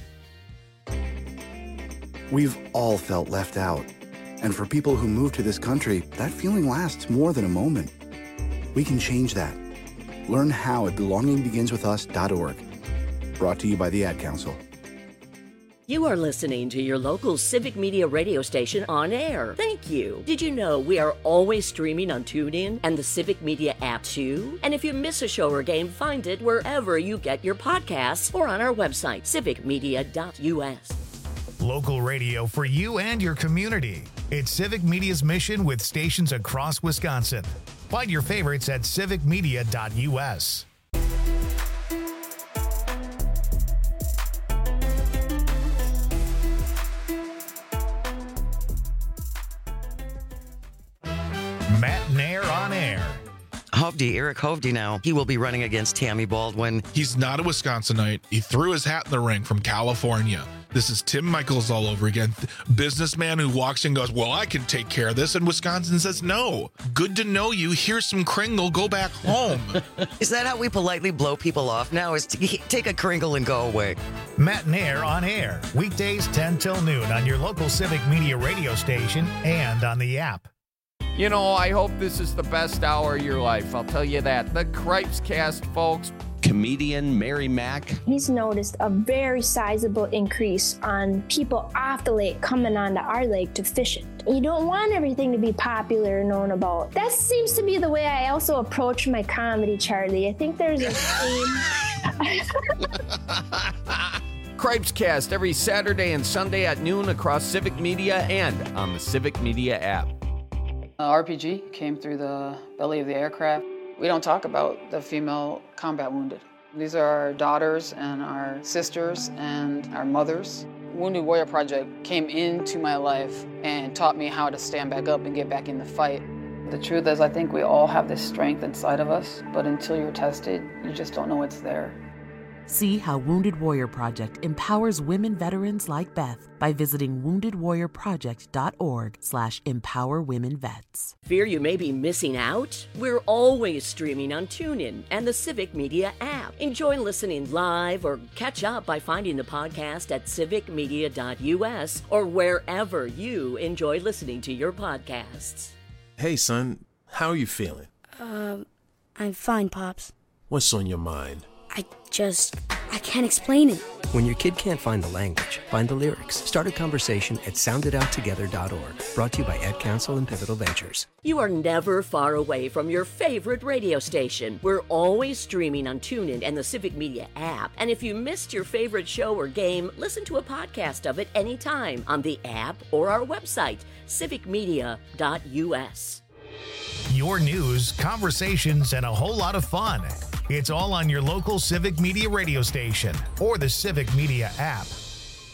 S10: We've all felt left out. And for people who move to this country, that feeling lasts more than a moment. We can change that. Learn how at belonging begins with us dot org. Brought to you by the Ad Council.
S27: You are listening to your local Civic Media radio station on air. Thank you. Did you know we are always streaming on TuneIn and the Civic Media app too? And if you miss a show or game, find it wherever you get your podcasts or on our website, civic media dot u s.
S1: Local radio for you and your community. It's Civic Media's mission with stations across Wisconsin. Find your favorites at civic media dot u s. Matt Nair on air.
S6: Hovde, Eric Hovde now. He will be running against Tammy Baldwin.
S7: He's not a Wisconsinite. He threw his hat in the ring from California. This is Tim Michaels all over again. Businessman who walks in and goes, well, I can take care of this. And Wisconsin says, no. Good to know you. Here's some Kringle. Go back home.
S6: Is that how we politely blow people off now? Is to take a Kringle and go away?
S1: Matt Nair on air. Weekdays ten till noon on your local Civic Media radio station and on the app.
S2: You know, I hope this is the best hour of your life. I'll tell you that. The Cripes Cast, folks.
S3: Comedian Mary Mack.
S5: He's noticed a very sizable increase on people off the lake coming onto our lake to fish it. You don't want everything to be popular and known about. That seems to be the way I also approach my comedy, Charlie. I think there's a theme.
S2: Cripes Cast every Saturday and Sunday at noon across Civic Media and on the Civic Media app.
S17: Uh, R P G came through the belly of the aircraft. We don't talk about the female combat wounded. These are our daughters and our sisters and our mothers. Wounded Warrior Project came into my life and taught me how to stand back up and get back in the fight. The truth is, I think we all have this strength inside of us, but until you're tested, you just don't know it's there.
S19: See how Wounded Warrior Project empowers women veterans like Beth by visiting wounded warrior project dot org slash empower women vets.
S27: Fear you may be missing out? We're always streaming on TuneIn and the Civic Media app. Enjoy listening live or catch up by finding the podcast at civic media dot u s or wherever you enjoy listening to your podcasts.
S13: Hey, son, how are you feeling?
S14: Um, I'm fine, Pops.
S13: What's on your mind?
S14: I just, I can't explain it.
S28: When your kid can't find the language, find the lyrics. Start a conversation at sound it out together dot org. Brought to you by Ad Council and Pivotal Ventures.
S27: You are never far away from your favorite radio station. We're always streaming on TuneIn and the Civic Media app. And if you missed your favorite show or game, listen to a podcast of it anytime on the app or our website, civic media dot u s.
S1: Your news, conversations, and a whole lot of fun. It's all on your local Civic Media radio station or the Civic Media app.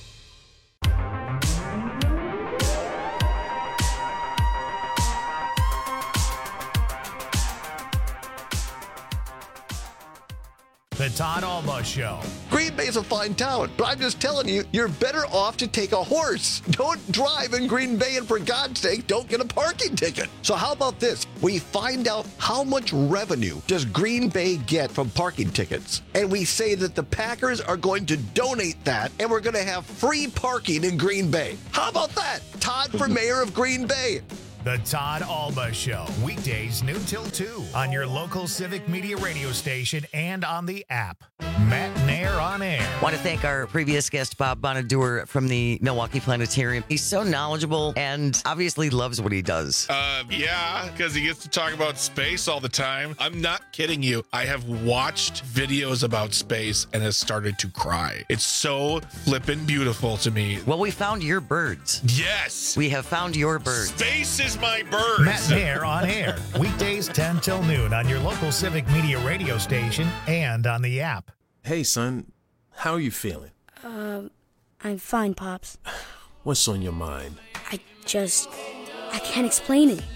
S1: The Todd Alba Show.
S18: Green Bay's a fine town, but I'm just telling you, you're better off to take a horse. Don't drive in Green Bay, and for God's sake, don't get a parking ticket. So how about this? We find out how much revenue does Green Bay get from parking tickets, and we say that the Packers are going to donate that, and we're going to have free parking in Green Bay. How about that? Todd for mayor of Green Bay.
S1: The Todd Alba Show, weekdays noon till two on your local Civic Media radio station and on the app. Matt Nair on air.
S6: Want to thank our previous guest, Bob Bonaduer from the Milwaukee Planetarium. He's so knowledgeable and obviously loves what he does.
S7: Uh, yeah, because he gets to talk about space all the time. I'm not kidding you. I have watched videos about space and has started to cry. It's so flippin' beautiful to me.
S6: Well, we found your birds.
S7: Yes.
S6: We have found your birds.
S7: Space is my birds.
S1: Matt Nair on air, weekdays ten till noon on your local Civic Media radio station and on the app.
S13: Hey, son, how are you feeling?
S14: Um, I'm fine, Pops.
S13: What's on your mind?
S14: I just... I can't explain it.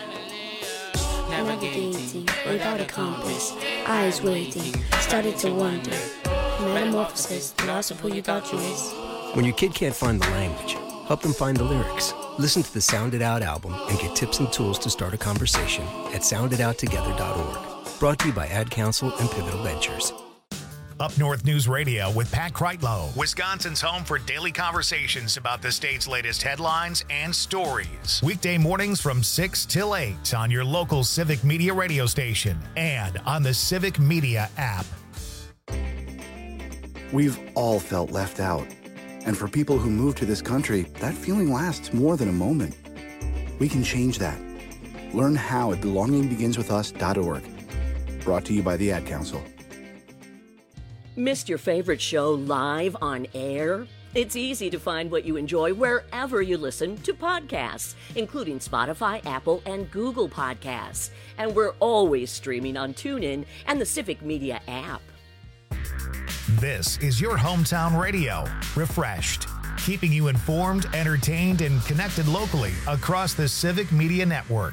S14: Navigating without a compass, eyes waiting, started to wonder. Metamorphosis, the loss of who you thought you was.
S28: When your kid can't find the language, help them find the lyrics. Listen to the Sound It Out album and get tips and tools to start a conversation at sound it out together dot org. Brought to you by Ad Council and Pivotal Ventures.
S1: Up North News Radio with Pat Kreitlow, Wisconsin's home for daily conversations about the state's latest headlines and stories. Weekday mornings from six till eight on your local Civic Media radio station and on the Civic Media app.
S10: We've all felt left out. And for people who move to this country, that feeling lasts more than a moment. We can change that. Learn how at belonging begins with us dot org. Brought to you by the Ad Council.
S27: Missed your favorite show live on air? It's easy to find what you enjoy wherever you listen to podcasts, including Spotify, Apple, and Google Podcasts. And we're always streaming on TuneIn and the Civic Media app.
S1: This is your hometown radio, refreshed, keeping you informed, entertained, and connected locally across the Civic Media Network.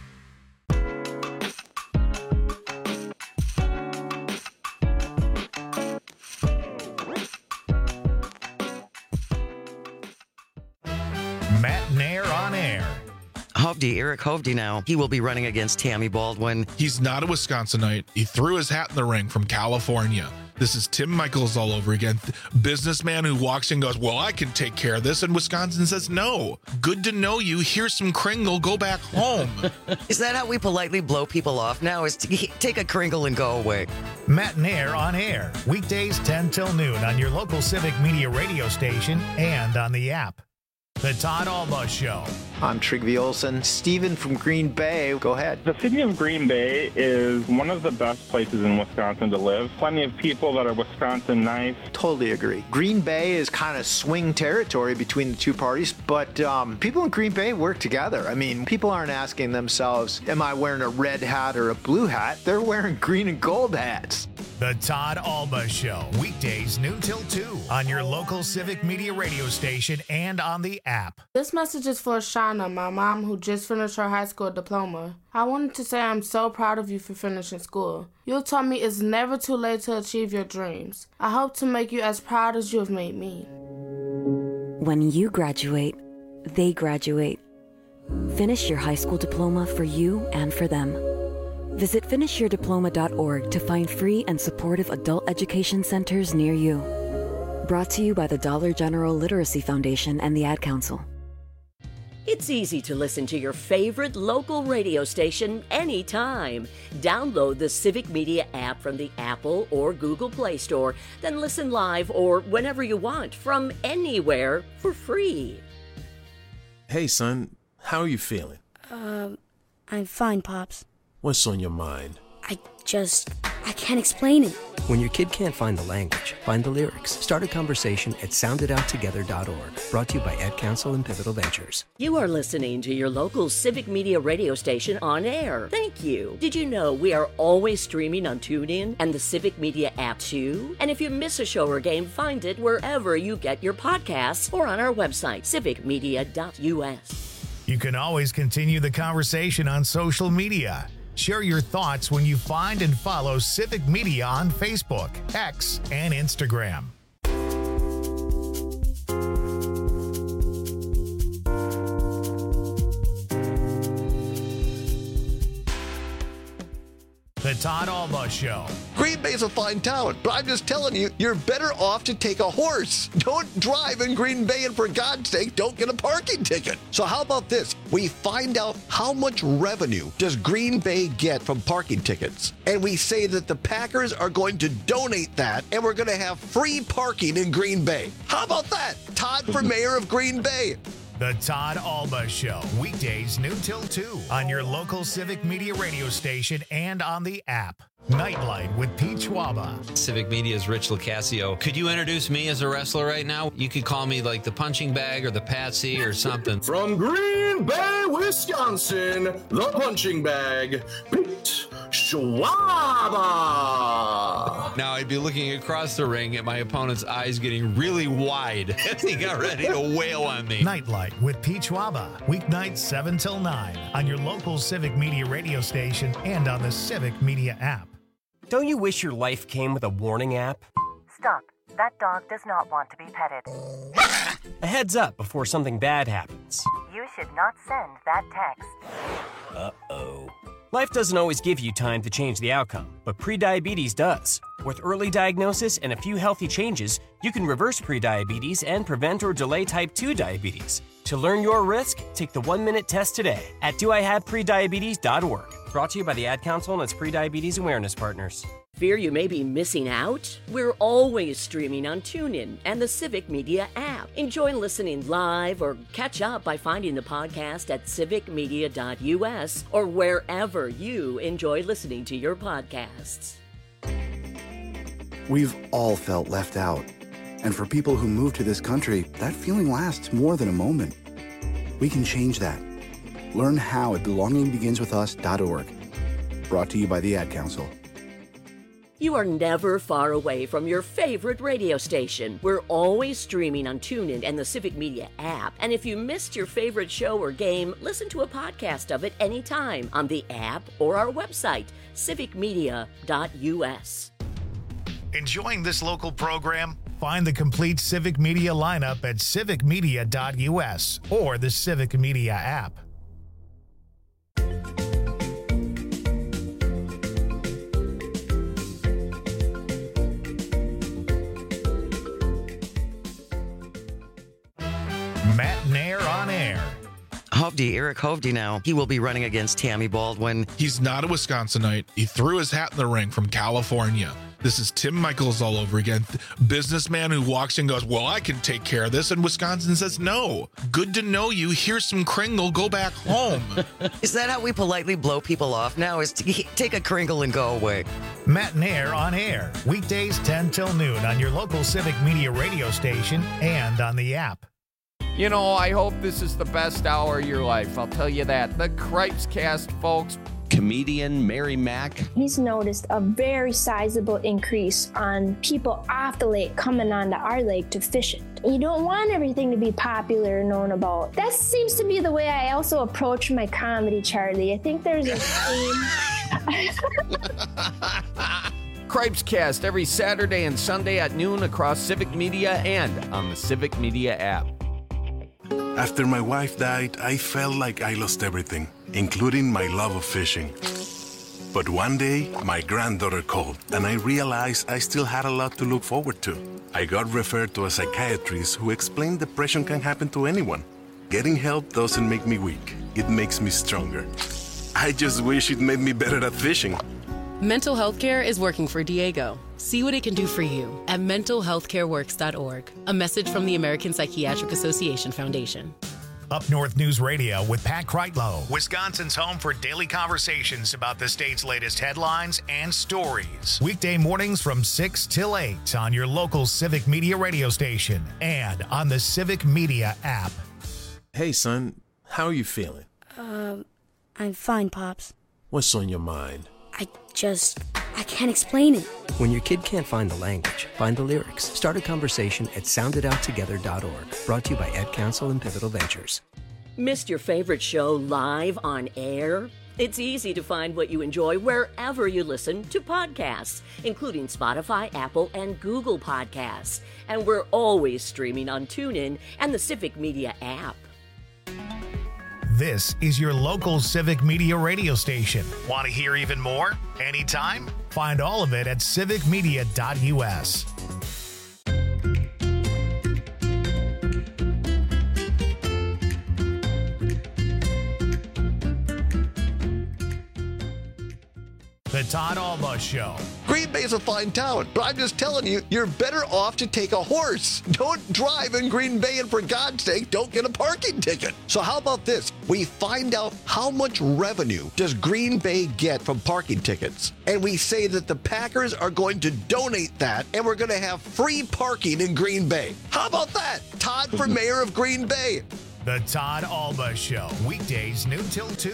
S1: Matt Nair on air.
S6: Hovde, Eric Hovde now. He will be running against Tammy Baldwin.
S7: He's not a Wisconsinite. He threw his hat in the ring from California. This is Tim Michaels all over again. Businessman who walks in and goes, well, I can take care of this. And Wisconsin says, no. Good to know you. Here's some Kringle. Go back home.
S6: Is that how we politely blow people off now? Is to take a Kringle and go away?
S1: Matt Nair on air. Weekdays ten till noon on your local Civic Media radio station and on the app. The Todd Alba Show.
S9: I'm Trygve Olsen. Steven from Green Bay, go ahead.
S4: The city of Green Bay is one of the best places in Wisconsin to live. Plenty of people that are Wisconsin nice.
S9: Totally agree. Green Bay is kind of swing territory between the two parties, but um, people in Green Bay work together. I mean, people aren't asking themselves, am I wearing a red hat or a blue hat? They're wearing green and gold hats.
S1: The Todd Alba Show, weekdays noon till two on your local Civic Media radio station and on the app.
S8: This message is for Shauna, my mom, who just finished her high school diploma. I wanted to say I'm so proud of you for finishing school. You taught me it's never too late to achieve your dreams. I hope to make you as proud as you have made me.
S15: When you graduate, they graduate. Finish your high school diploma for you and for them. Visit finish your diploma dot org to find free and supportive adult education centers near you. Brought to you by the Dollar General Literacy Foundation and the Ad Council.
S27: It's easy to listen to your favorite local radio station anytime. Download the Civic Media app from the Apple or Google Play Store, then listen live or whenever you want from anywhere for free.
S13: Hey, son, how are you feeling?
S14: Um, I'm fine, Pops.
S13: What's on your mind?
S14: I just... I can't explain it.
S28: When your kid can't find the language, find the lyrics. Start a conversation at sound it out together dot org. Brought to you by Ad Council and Pivotal Ventures.
S27: You are listening to your local Civic Media radio station on air. Thank you. Did you know we are always streaming on TuneIn and the Civic Media app too? And if you miss a show or game, find it wherever you get your podcasts or on our website, civic media dot u s.
S1: You can always continue the conversation on social media. Share your thoughts when you find and follow Civic Media on Facebook, X, and Instagram. The Todd Alba Show.
S18: Green Bay's a fine town, but I'm just telling you, you're better off to take a horse. Don't drive in Green Bay, and for God's sake, don't get a parking ticket. So how about this? We find out how much revenue does Green Bay get from parking tickets, and we say that the Packers are going to donate that, and we're going to have free parking in Green Bay. How about that? Todd for mayor of Green Bay.
S1: The Todd Alba Show, weekdays noon till two on your local Civic Media radio station and on the app. Nightlight with Pete Schwaba.
S11: Civic Media's Rich LoCascio. Could you introduce me as a wrestler right now? You could call me like the punching bag or the patsy or something.
S13: From Green Bay, Wisconsin, the punching bag, Pete Schwaba.
S11: Now I'd be looking across the ring at my opponent's eyes getting really wide as he got ready to wail on me.
S1: Nightlight with Pete Schwaba. Weeknights seven till nine on your local Civic Media radio station and on the Civic Media app.
S12: Don't you wish your life came with a warning app?
S20: Stop. That dog does not want to be petted.
S12: A heads up before something bad happens.
S20: You should not send that text.
S12: Uh-oh. Life doesn't always give you time to change the outcome, but prediabetes does. With early diagnosis and a few healthy changes, you can reverse prediabetes and prevent or delay type two diabetes. To learn your risk, take the one-minute test today at do I have prediabetes dot org. Brought to you by the Ad Council and its prediabetes awareness partners.
S27: Fear you may be missing out? We're always streaming on TuneIn and the Civic Media app. Enjoy listening live or catch up by finding the podcast at civic media dot u s or wherever you enjoy listening to your podcasts.
S10: We've all felt left out. And for people who move to this country, that feeling lasts more than a moment. We can change that. Learn how at belonging begins with us dot org. Brought to you by the Ad Council.
S27: You are never far away from your favorite radio station. We're always streaming on TuneIn and the Civic Media app. And if you missed your favorite show or game, listen to a podcast of it anytime on the app or our website, civic media dot u s.
S1: Enjoying this local program? Find the complete Civic Media lineup at civic media dot u s or the Civic Media app. Matt Nair on air.
S6: Hovde, Eric Hovde now. He will be running against Tammy Baldwin.
S7: He's not a Wisconsinite. He threw his hat in the ring from California. This is Tim Michaels all over again. Businessman who walks in and goes, well, I can take care of this. And Wisconsin says, no. Good to know you. Here's some Kringle. Go back home.
S6: Is that how we politely blow people off now? Is to take a Kringle and go away?
S1: Matt Nair on air. Weekdays ten till noon on your local Civic Media radio station and on the app.
S2: You know, I hope this is the best hour of your life. I'll tell you that. The Cripes Cast, folks.
S3: Comedian Mary Mack.
S5: He's noticed a very sizable increase on people off the lake coming onto our lake to fish it. You don't want everything to be popular and known about. That seems to be the way I also approach my comedy, Charlie. I think there's a theme.
S2: Cripes Cast every Saturday and Sunday at noon across Civic Media and on the Civic Media app.
S21: After my wife died, I felt like I lost everything, including my love of fishing. But one day, my granddaughter called, and I realized I still had a lot to look forward to. I got referred to a psychiatrist who explained depression can happen to anyone. Getting help doesn't make me weak. It makes me stronger. I just wish it made me better at fishing.
S22: Mental health care is working for Diego. See what it can do for you at mental health care works dot org. A message from the American Psychiatric Association Foundation.
S1: Up North News Radio with Pat Kreitlow, Wisconsin's home for daily conversations about the state's latest headlines and stories. Weekday mornings from six till eight on your local Civic Media radio station and on the Civic Media app.
S13: Hey, son, how are you feeling?
S14: Um, I'm fine, Pops.
S13: What's on your mind?
S14: I just, I can't explain it.
S28: When your kid can't find the language, find the lyrics. Start a conversation at sound it out together dot org. Brought to you by Ad Council and Pivotal Ventures.
S27: Missed your favorite show live on air? It's easy to find what you enjoy wherever you listen to podcasts, including Spotify, Apple, and Google Podcasts. And we're always streaming on TuneIn and the Civic Media app.
S1: This is your local Civic Media radio station. Want to hear even more? Anytime? Find all of it at civic media dot u s. The Todd Alba Show.
S18: Green Bay is a fine town, but I'm just telling you, you're better off to take a horse. Don't drive in Green Bay, and for God's sake, don't get a parking ticket. So how about this? We find out how much revenue does Green Bay get from parking tickets, and we say that the Packers are going to donate that, and we're going to have free parking in Green Bay. How about that? Todd for mayor of Green Bay.
S1: The Todd Alba Show. Weekdays noon till two